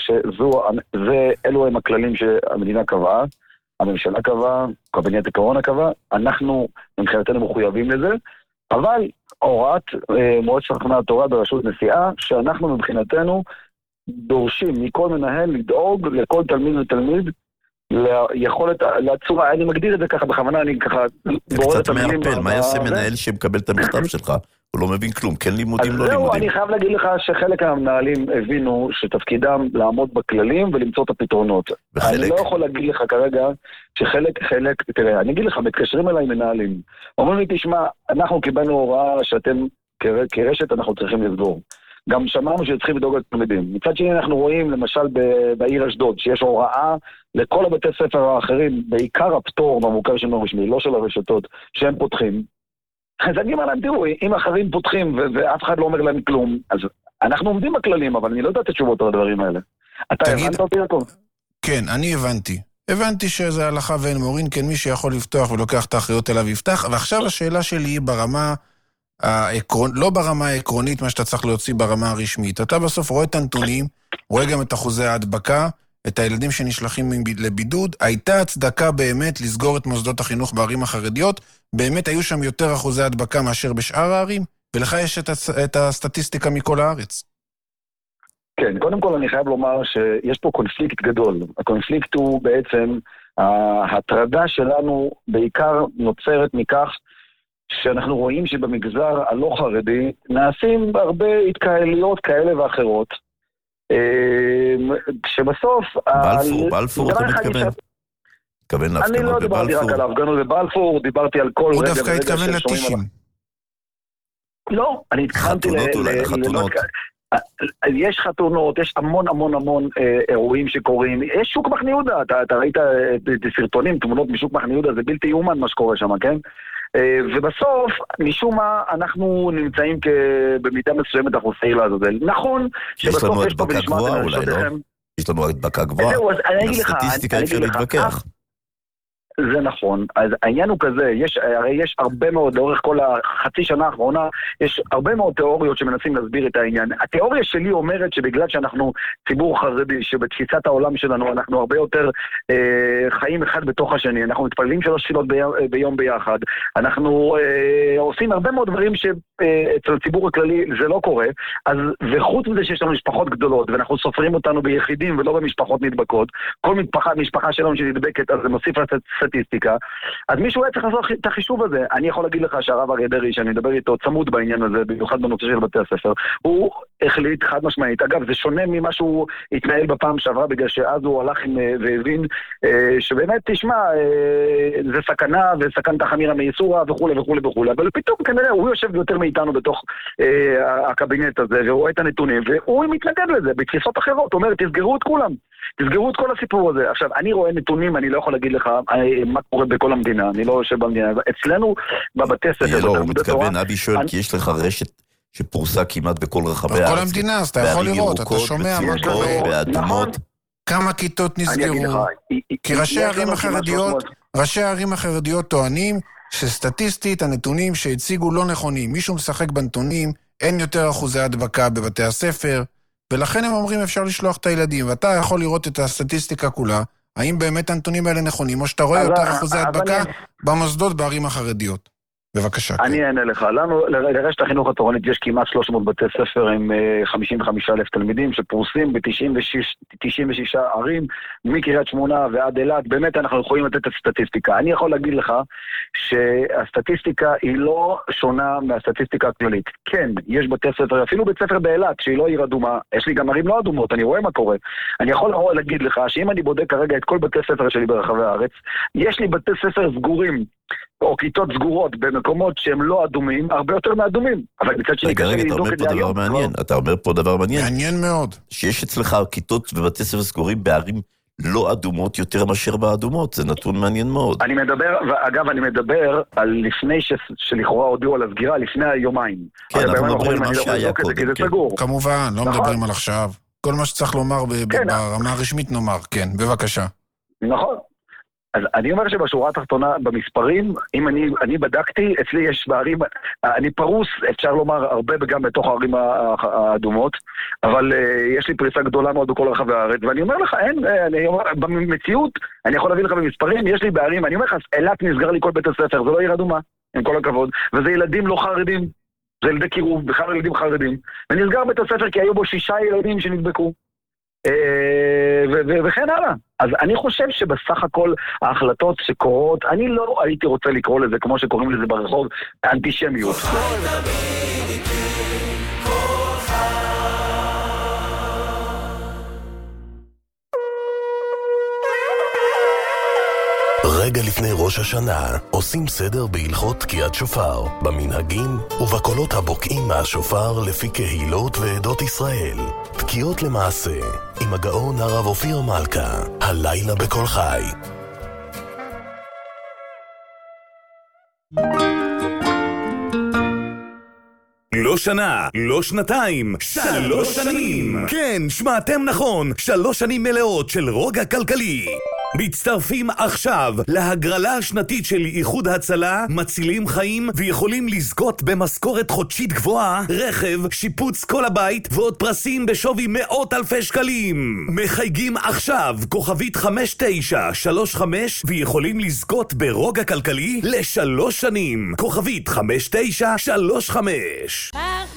שאלו הם הכללים שהמדינה קבעה, הממשלה קבעה, קבינט הקורונה קבעה, אנחנו מבחינתנו מחויבים לזה, אבל הוראת מועצת חכמי התורה בראשות נשיאה, שאנחנו מבחינתנו דורשים מכל מנהל לדאוג לכל תלמיד ותלמיד, ליכולת, לצורה, אני מגדיר את זה ככה בכוונה, אני ככה בורר את המילים. קצת מערפל, מה יעשה מנהל שמקבל את המכתב שלך? הוא לא מבין כלום, כן לימודים, לא לימודים. אני חייב להגיד לך שחלק מהמנהלים הבינו שתפקידם לעמוד בכללים ולמצוא את הפתרונות. אני לא יכול להגיד לך כרגע שחלק, חלק, תראה, אני אגיד לך, מתקשרים אליי מנהלים. אומרים לי, תשמע, אנחנו קיבלנו הוראה שאתם כרשת אנחנו צריכים לסגור. גם שמענו שצריכים לדאוג לתלמידים. מצד שני אנחנו רואים למשל בעיר אשדוד שיש הוראה לכל הבתי ספר האחרים, בעיקר הפטור במוכר שאינו רשמי, לא של הרשתות, שהם פותחים. אז אני אומר להם, תראו, אם אחרים פותחים ואף אחד לא אומר להם כלום, אז אנחנו עומדים בכללים, אבל אני לא יודעת את תשובות על הדברים האלה. אתה הבנת אותי, יעקב? כן, אני הבנתי. הבנתי שזה הלכה ואין מורין, כן, מי שיכול לפתוח ולוקח את האחריות אליו יפתח, ועכשיו השאלה שלי היא ברמה... העקרון, לא ברמה העקרונית, מה שאתה צריך להוציא ברמה הרשמית. אתה בסוף רואה את הנתונים, רואה גם את אחוזי ההדבקה, את הילדים שנשלחים לבידוד. הייתה הצדקה באמת לסגור את מוסדות החינוך בערים החרדיות, באמת היו שם יותר אחוזי הדבקה מאשר בשאר הערים, ולך יש את, הצ... את הסטטיסטיקה מכל הארץ. כן, קודם כל אני חייב לומר שיש פה קונפליקט גדול. הקונפליקט הוא בעצם, ההטרדה שלנו בעיקר נוצרת מכך, שאנחנו רואים שבמגזר הלא חרדי נעשים הרבה התקהלויות כאלה ואחרות, שבסוף... בלפור, בלפור אתה מתכוון? מתכוון להפגנות בבלפור? אני לא דיברתי רק על ההפגנות בבלפור, דיברתי על כל... הוא דווקא התכוון לתשעים. לא, אני התכוונתי... לחתונות אולי, לחתונות. יש חתונות, יש המון המון המון אה, אירועים שקורים, יש שוק מחנה יהודה, אתה, אתה ראית את הסרטונים, תמונות משוק מחנה יהודה, זה בלתי יאומן מה שקורה שם, כן? אה, ובסוף, משום מה, אנחנו נמצאים במידה מסוימת אחוזי לעזאזל. נכון, שבסוף יש פה בנשמע את הנשותיכם. יש לנו הדבקה גבוהה, הסטטיסטיקה אפשר להתווכח. זה נכון, אז העניין הוא כזה, יש, הרי יש הרבה מאוד, לאורך כל החצי שנה האחרונה, יש הרבה מאוד תיאוריות שמנסים להסביר את העניין. התיאוריה שלי אומרת שבגלל שאנחנו ציבור חרדי, שבתפיסת העולם שלנו אנחנו הרבה יותר אה, חיים אחד בתוך השני, אנחנו מתפללים שלוש תפילות בי, ביום ביחד, אנחנו אה, עושים הרבה מאוד דברים שאצל הציבור הכללי זה לא קורה, אז, וחוץ מזה שיש לנו משפחות גדולות, ואנחנו סופרים אותנו ביחידים ולא במשפחות נדבקות, כל משפחה, משפחה שלנו שנדבקת, אז זה מוסיף לצאת סטטיסטיקה, אז מישהו היה צריך לעשות את החישוב הזה. אני יכול להגיד לך שהרב אריה דרעי, שאני מדבר איתו צמוד בעניין הזה, במיוחד בנושא של בתי הספר, הוא החליט חד משמעית, אגב זה שונה ממה שהוא התנהל בפעם שעברה, בגלל שאז הוא הלך עם, והבין שבאמת תשמע, זה סכנה וסכנת חמירה מייסורה וכו' וכו' וכו', אבל פתאום כנראה הוא יושב יותר מאיתנו בתוך הקבינט הזה, והוא רואה את הנתונים, והוא מתנגד לזה בתפיסות אחרות, הוא אומר תסגרו את כולם, תסגרו את כל הסיפור הזה. עכשיו, אני רואה נתונים, אני לא יכול להגיד לך מה קורה בכל המדינה, אני לא יושב במדינה, אצלנו בבתי ספר... לא, הוא מתכוון, אבי שואל, כי יש לך רשת שפורסה כמעט בכל רחבי הארץ. בכל המדינה, אז אתה יכול לראות, אתה שומע מה קורה, באדומות. כמה כיתות נסגרו, כי ראשי הערים החרדיות, ראשי הערים החרדיות טוענים שסטטיסטית הנתונים שהציגו לא נכונים, מישהו משחק בנתונים, אין יותר אחוזי הדבקה בבתי הספר, ולכן הם אומרים אפשר לשלוח את הילדים, ואתה יכול לראות את הסטטיסטיקה כולה, האם באמת הנתונים האלה נכונים, או שאתה רואה יותר אחוזי הדבקה במוסדות בערים החרדיות. בבקשה. אני אענה לך. לנו, לרשת החינוך התורנית יש כמעט שלוש מאות בתי ספר עם חמישים וחמישה אלף תלמידים שפרוסים ב-תשעים ושש ערים, מקריית שמונה ועד אילת. באמת אנחנו יכולים לתת את הסטטיסטיקה. אני יכול להגיד לך שהסטטיסטיקה היא לא שונה מהסטטיסטיקה הכללית. כן, יש בתי ספר, אפילו בית ספר באילת, שהיא לא עיר אדומה, יש לי גם ערים לא אדומות, אני רואה מה קורה. אני יכול להגיד לך שאם אני בודק כרגע את כל בתי ספר שלי ברחבי הארץ, יש לי בתי ספר סגורים, או כיתות סגורות במקומות שהם לא אדומים, הרבה יותר מאדומים. אבל מצד שני, רגע, רגע, אתה אומר פה דבר מעניין. אתה אומר פה דבר מעניין. מעניין מאוד. שיש אצלך כיתות בבתי ספר סגורים בערים לא אדומות יותר מאשר באדומות. זה נתון מעניין מאוד. אני מדבר, ואגב, אני מדבר על לפני שלכאורה הודיעו על הסגירה, לפני היומיים. כן, אנחנו מדברים על מה שהיה קודם. כמובן, לא מדברים על עכשיו. כל מה שצריך לומר ברמה הרשמית נאמר, כן, בבקשה. נכון. אז אני אומר שבשורה התחתונה, במספרים, אם אני, אני בדקתי, אצלי יש בערים, אני פרוס, אפשר לומר, הרבה וגם בתוך הערים האדומות, אבל uh, יש לי פריסה גדולה מאוד בכל רחבי הארץ, ואני אומר לך, אין, אני אומר, במציאות, אני יכול להביא לך במספרים, יש לי בערים, אני אומר לך, אילת נסגר לי כל בית הספר, זה לא עיר אדומה, עם כל הכבוד, וזה ילדים לא חרדים, זה ילדי קירוב, בכלל ילדים חרדים, ונסגר בית הספר כי היו בו שישה ילדים שנדבקו. וכן הלאה. אז אני חושב שבסך הכל ההחלטות שקורות, אני לא הייתי רוצה לקרוא לזה כמו שקוראים לזה ברחוב, אנטישמיות. רגע לפני ראש השנה עושים סדר בהלכות תקיעת שופר, במנהגים ובקולות הבוקעים מהשופר לפי קהילות ועדות ישראל. תקיעות למעשה עם הגאון הרב אופיר מלכה, הלילה בכל חי. לא שנה, לא שנתיים, שלוש שנים. כן, שמעתם נכון, שלוש שנים מלאות של רוגע כלכלי. מצטרפים עכשיו להגרלה השנתית של איחוד הצלה, מצילים חיים ויכולים לזכות במשכורת חודשית גבוהה, רכב, שיפוץ כל הבית ועוד פרסים בשווי מאות אלפי שקלים. מחייגים עכשיו כוכבית חמש תשע שלוש חמש ויכולים לזכות ברוגע כלכלי לשלוש שנים. כוכבית חמש תשע שלוש חמש.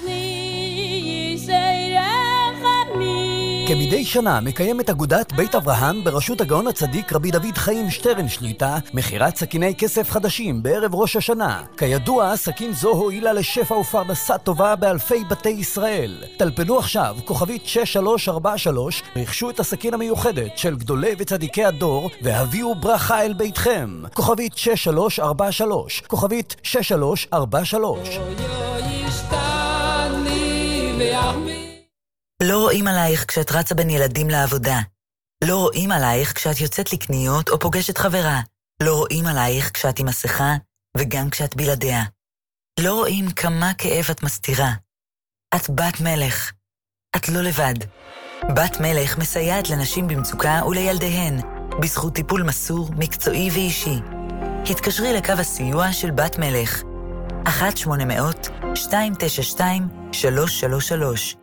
כמדי שנה מקיימת אגודת בית אברהם בראשות הגאון הצדיק רבי דוד חיים שטרן שליטה מחירת סכיני כסף חדשים בערב ראש השנה. כידוע, סכין זו הועילה לשפע ופרנסה טובה באלפי בתי ישראל. טלפנו עכשיו כוכבית שש שלוש ארבע שלוש, רכשו את הסכין המיוחדת של גדולי וצדיקי הדור והביאו ברכה אל ביתכם. כוכבית שש שלוש ארבע שלוש, כוכבית שש שלוש ארבע שלוש. לא רואים עלייך כשאת רצה בין ילדים לעבודה. לא רואים עלייך כשאת יוצאת לקניות או פוגשת חברה. לא רואים עלייך כשאת עם מסכה וגם כשאת בלעדיה. לא רואים כמה כאב את מסתירה. את בת מלך. את לא לבד. בת מלך מסייעת לנשים במצוקה ולילדיהן, בזכות טיפול מסור, מקצועי ואישי. התקשרי לקו הסיוע של בת מלך. אחת שמונה מאות שתיים תשע שתיים שלוש שלוש שלוש.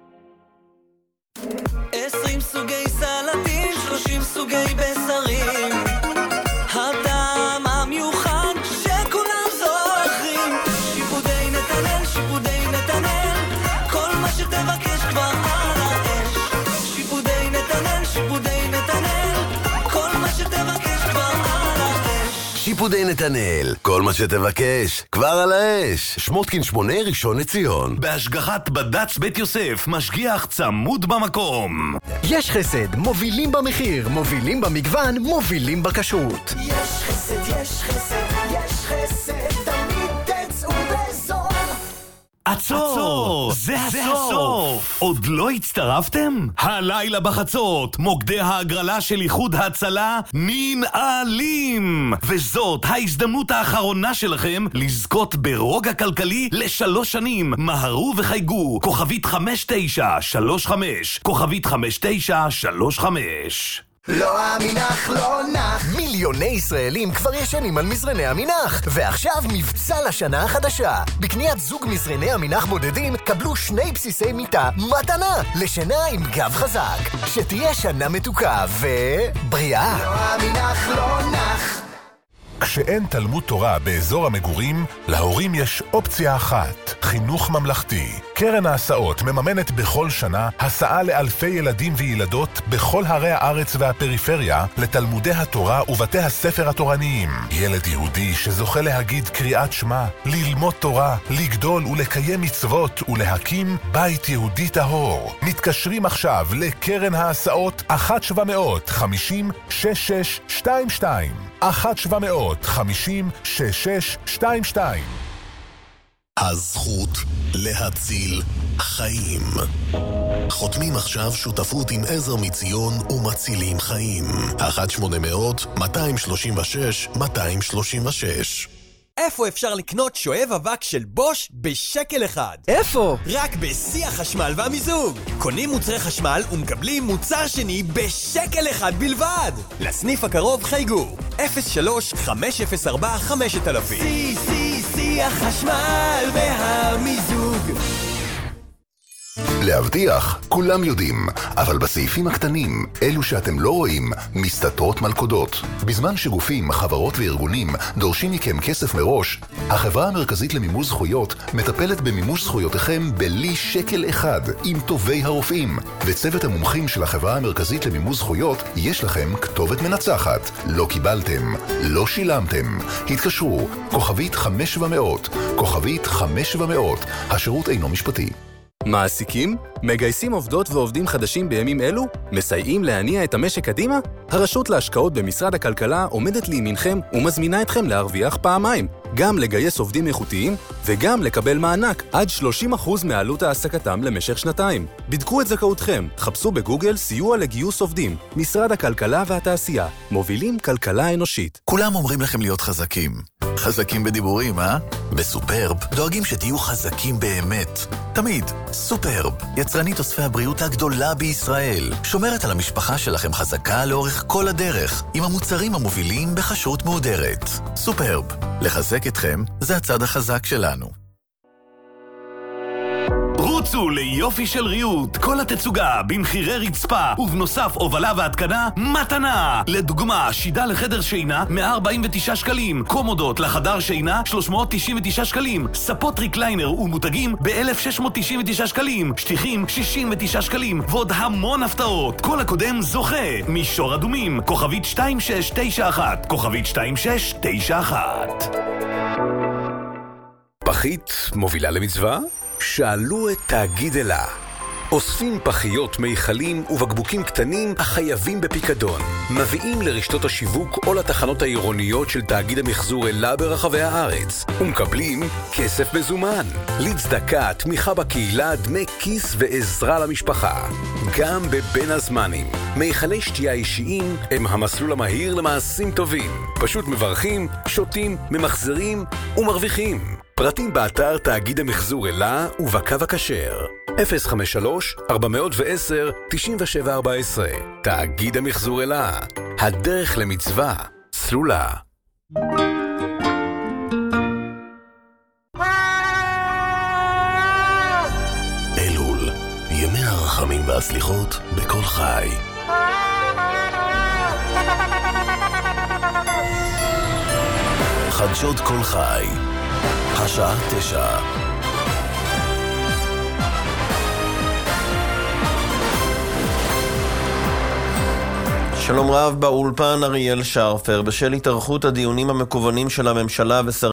עשרים סוגי סלטים, שלושים סוגי בשרים, הטעם המיוחד שכולם זוכרים. שיפודי נתנאל, שיפודי נתנאל, כל מה שתבקש כבר על האש. שיפודי נתנאל, שיפודי נתנאל, כל מה שתבקש כבר על האש. שיפודי נתנאל, כל מה שתבקש כבר על האש. שמותקין שמונה, ראשון לציון. בהשגחת בד"ץ בית יוסף, משגיח צמוד במקום. יש חסד, מובילים במחיר, מובילים במגוון, מובילים בכשרות. יש חסד, יש חסד, יש חסד, תמיד תצאו בזול. עצור! זה הסוף! עוד לא הצטרפתם? הלילה בחצות, מוקדי ההגרלה של איחוד ההצלה ננעלים! וזאת ההזדמנות האחרונה שלכם לזכות ברוגע כלכלי לשלוש שנים. מהרו וחייגו, כוכבית חמש תשע שלוש חמש, כוכבית חמש תשע שלוש חמש. לא המינח לא נח. מיליוני ישראלים כבר ישנים על מזרני המינח, ועכשיו מבצע לשנה החדשה. בקניית זוג מזרני המינח בודדים קבלו שני בסיסי מיטה מתנה לשינה עם גב חזק. שתהיה שנה מתוקה ובריאה. לא המינח לא נח. כשאין תלמוד תורה באזור המגורים, להורים יש אופציה אחת, חינוך ממלכתי. קרן ההסעות מממנת בכל שנה הסעה לאלפי ילדים וילדות בכל ערי הארץ והפריפריה לתלמודי התורה ובתי הספר התורניים. ילד יהודי שזוכה להגיד קריאת שמע, ללמוד תורה, לגדול ולקיים מצוות ולהקים בית יהודי טהור. מתקשרים עכשיו לקרן ההסעות אחת שבע מאות חמישים שש שש שתיים שתיים. אחת שבע מאות חמישים שש שש שתיים שתיים. הזכות להציל חיים. חותמים עכשיו שותפות עם עזר מציון ומצילים חיים. אחת שמונה מאות מאתיים שלושים ושש מאתיים שלושים ושש. איפה אפשר לקנות שואב אבק של בוש בשקל אחד? איפה? רק בשיא החשמל והמיזוג. קונים מוצרי חשמל ומקבלים מוצר שני בשקל אחד בלבד. לסניף הקרוב חייגו אפס שלוש חמש אפס ארבע חמש אלף. שיא, שיא, שיא החשמל והמיזוג. להבטיח, כולם יודעים, אבל בסעיפים הקטנים, אלו שאתם לא רואים, מסתתרות מלכודות. בזמן שגופים, חברות וארגונים דורשים מכם כסף מראש, החברה המרכזית למימוש זכויות מטפלת במימוש זכויותיכם בלי שקל אחד, עם טובי הרופאים. וצוות המומחים של החברה המרכזית למימוש זכויות, יש לכם כתובת מנצחת. לא קיבלתם, לא שילמתם. התקשרו, כוכבית חמש שבע מאות, כוכבית חמש שבע מאות, השירות אינו משפטי. מעסיקים? מגייסים עובדות ועובדים חדשים בימים אלו? מסייעים להניע את המשק קדימה? הרשות להשקעות במשרד הכלכלה עומדת לימינכם ומזמינה אתכם להרוויח פעמיים, גם לגייס עובדים איכותיים וגם לקבל מענק עד שלושים אחוז מעלות העסקתם למשך שנתיים. בדקו את זכאותכם, חפשו בגוגל סיוע לגיוס עובדים, משרד הכלכלה והתעשייה, מובילים כלכלה אנושית. כולם אומרים לכם להיות חזקים. חזקים בדיבורים, אה? בסופרב דואגים שתהיו חזקים באמת. תמיד. סופרב, יצרנית אוספי הבריאות הגדולה בישראל, שומרת על המשפחה שלכם חזקה לאורך כל הדרך, עם המוצרים המובילים בחשרות מהודרת. סופרב, לחזק אתכם זה הצד החזק שלנו. רוצו ליופי של ריהוט, כל התצוגה במחירי רצפה, ובנוסף הובלה והתקנה מתנה. לדוגמה, שידה לחדר שינה מאה ארבעים ותשעה שקלים, קומודות לחדר שינה שלוש מאות תשעים ותשעה שקלים, ספות ריקליינר ומותגים ב-אלף שש מאות תשעים ותשעה שקלים, שטיחים שישים ותשעה שקלים, ועוד המון הפתעות. כל הקודם זוכה. מישור אדומים, כוכבית שתיים שש תשע אחת, כוכבית שתיים שש תשע אחת. פחית מובילה למצווה? שאלו את תאגיד אלה. אוספים פחיות, מיכלים ובקבוקים קטנים החייבים בפיקדון. מביאים לרשתות השיווק או לתחנות העירוניות של תאגיד המחזור אלה ברחבי הארץ. ומקבלים כסף מזומן. לצדקה, תמיכה בקהילה, דמי כיס ועזרה למשפחה. גם בבין הזמנים. מיכלי שתייה אישיים הם המסלול המהיר למעשים טובים. פשוט מברכים, שותים, ממחזרים ומרוויחים. פרטים באתר תאגיד המחזור אלה ובקו הכשר. אפס חמש שלוש ארבע עשר תשעים ושבע ארבע עשרה. תאגיד המחזור אלה. הדרך למצווה סלולה. אלול, ימי הרחמים והסליחות בכל חי. חדשות כל חי, השעה תשע. שלום רב, באולפן אריאל שרפר. בשל התארכות הדיונים המקוונים של הממשלה ושר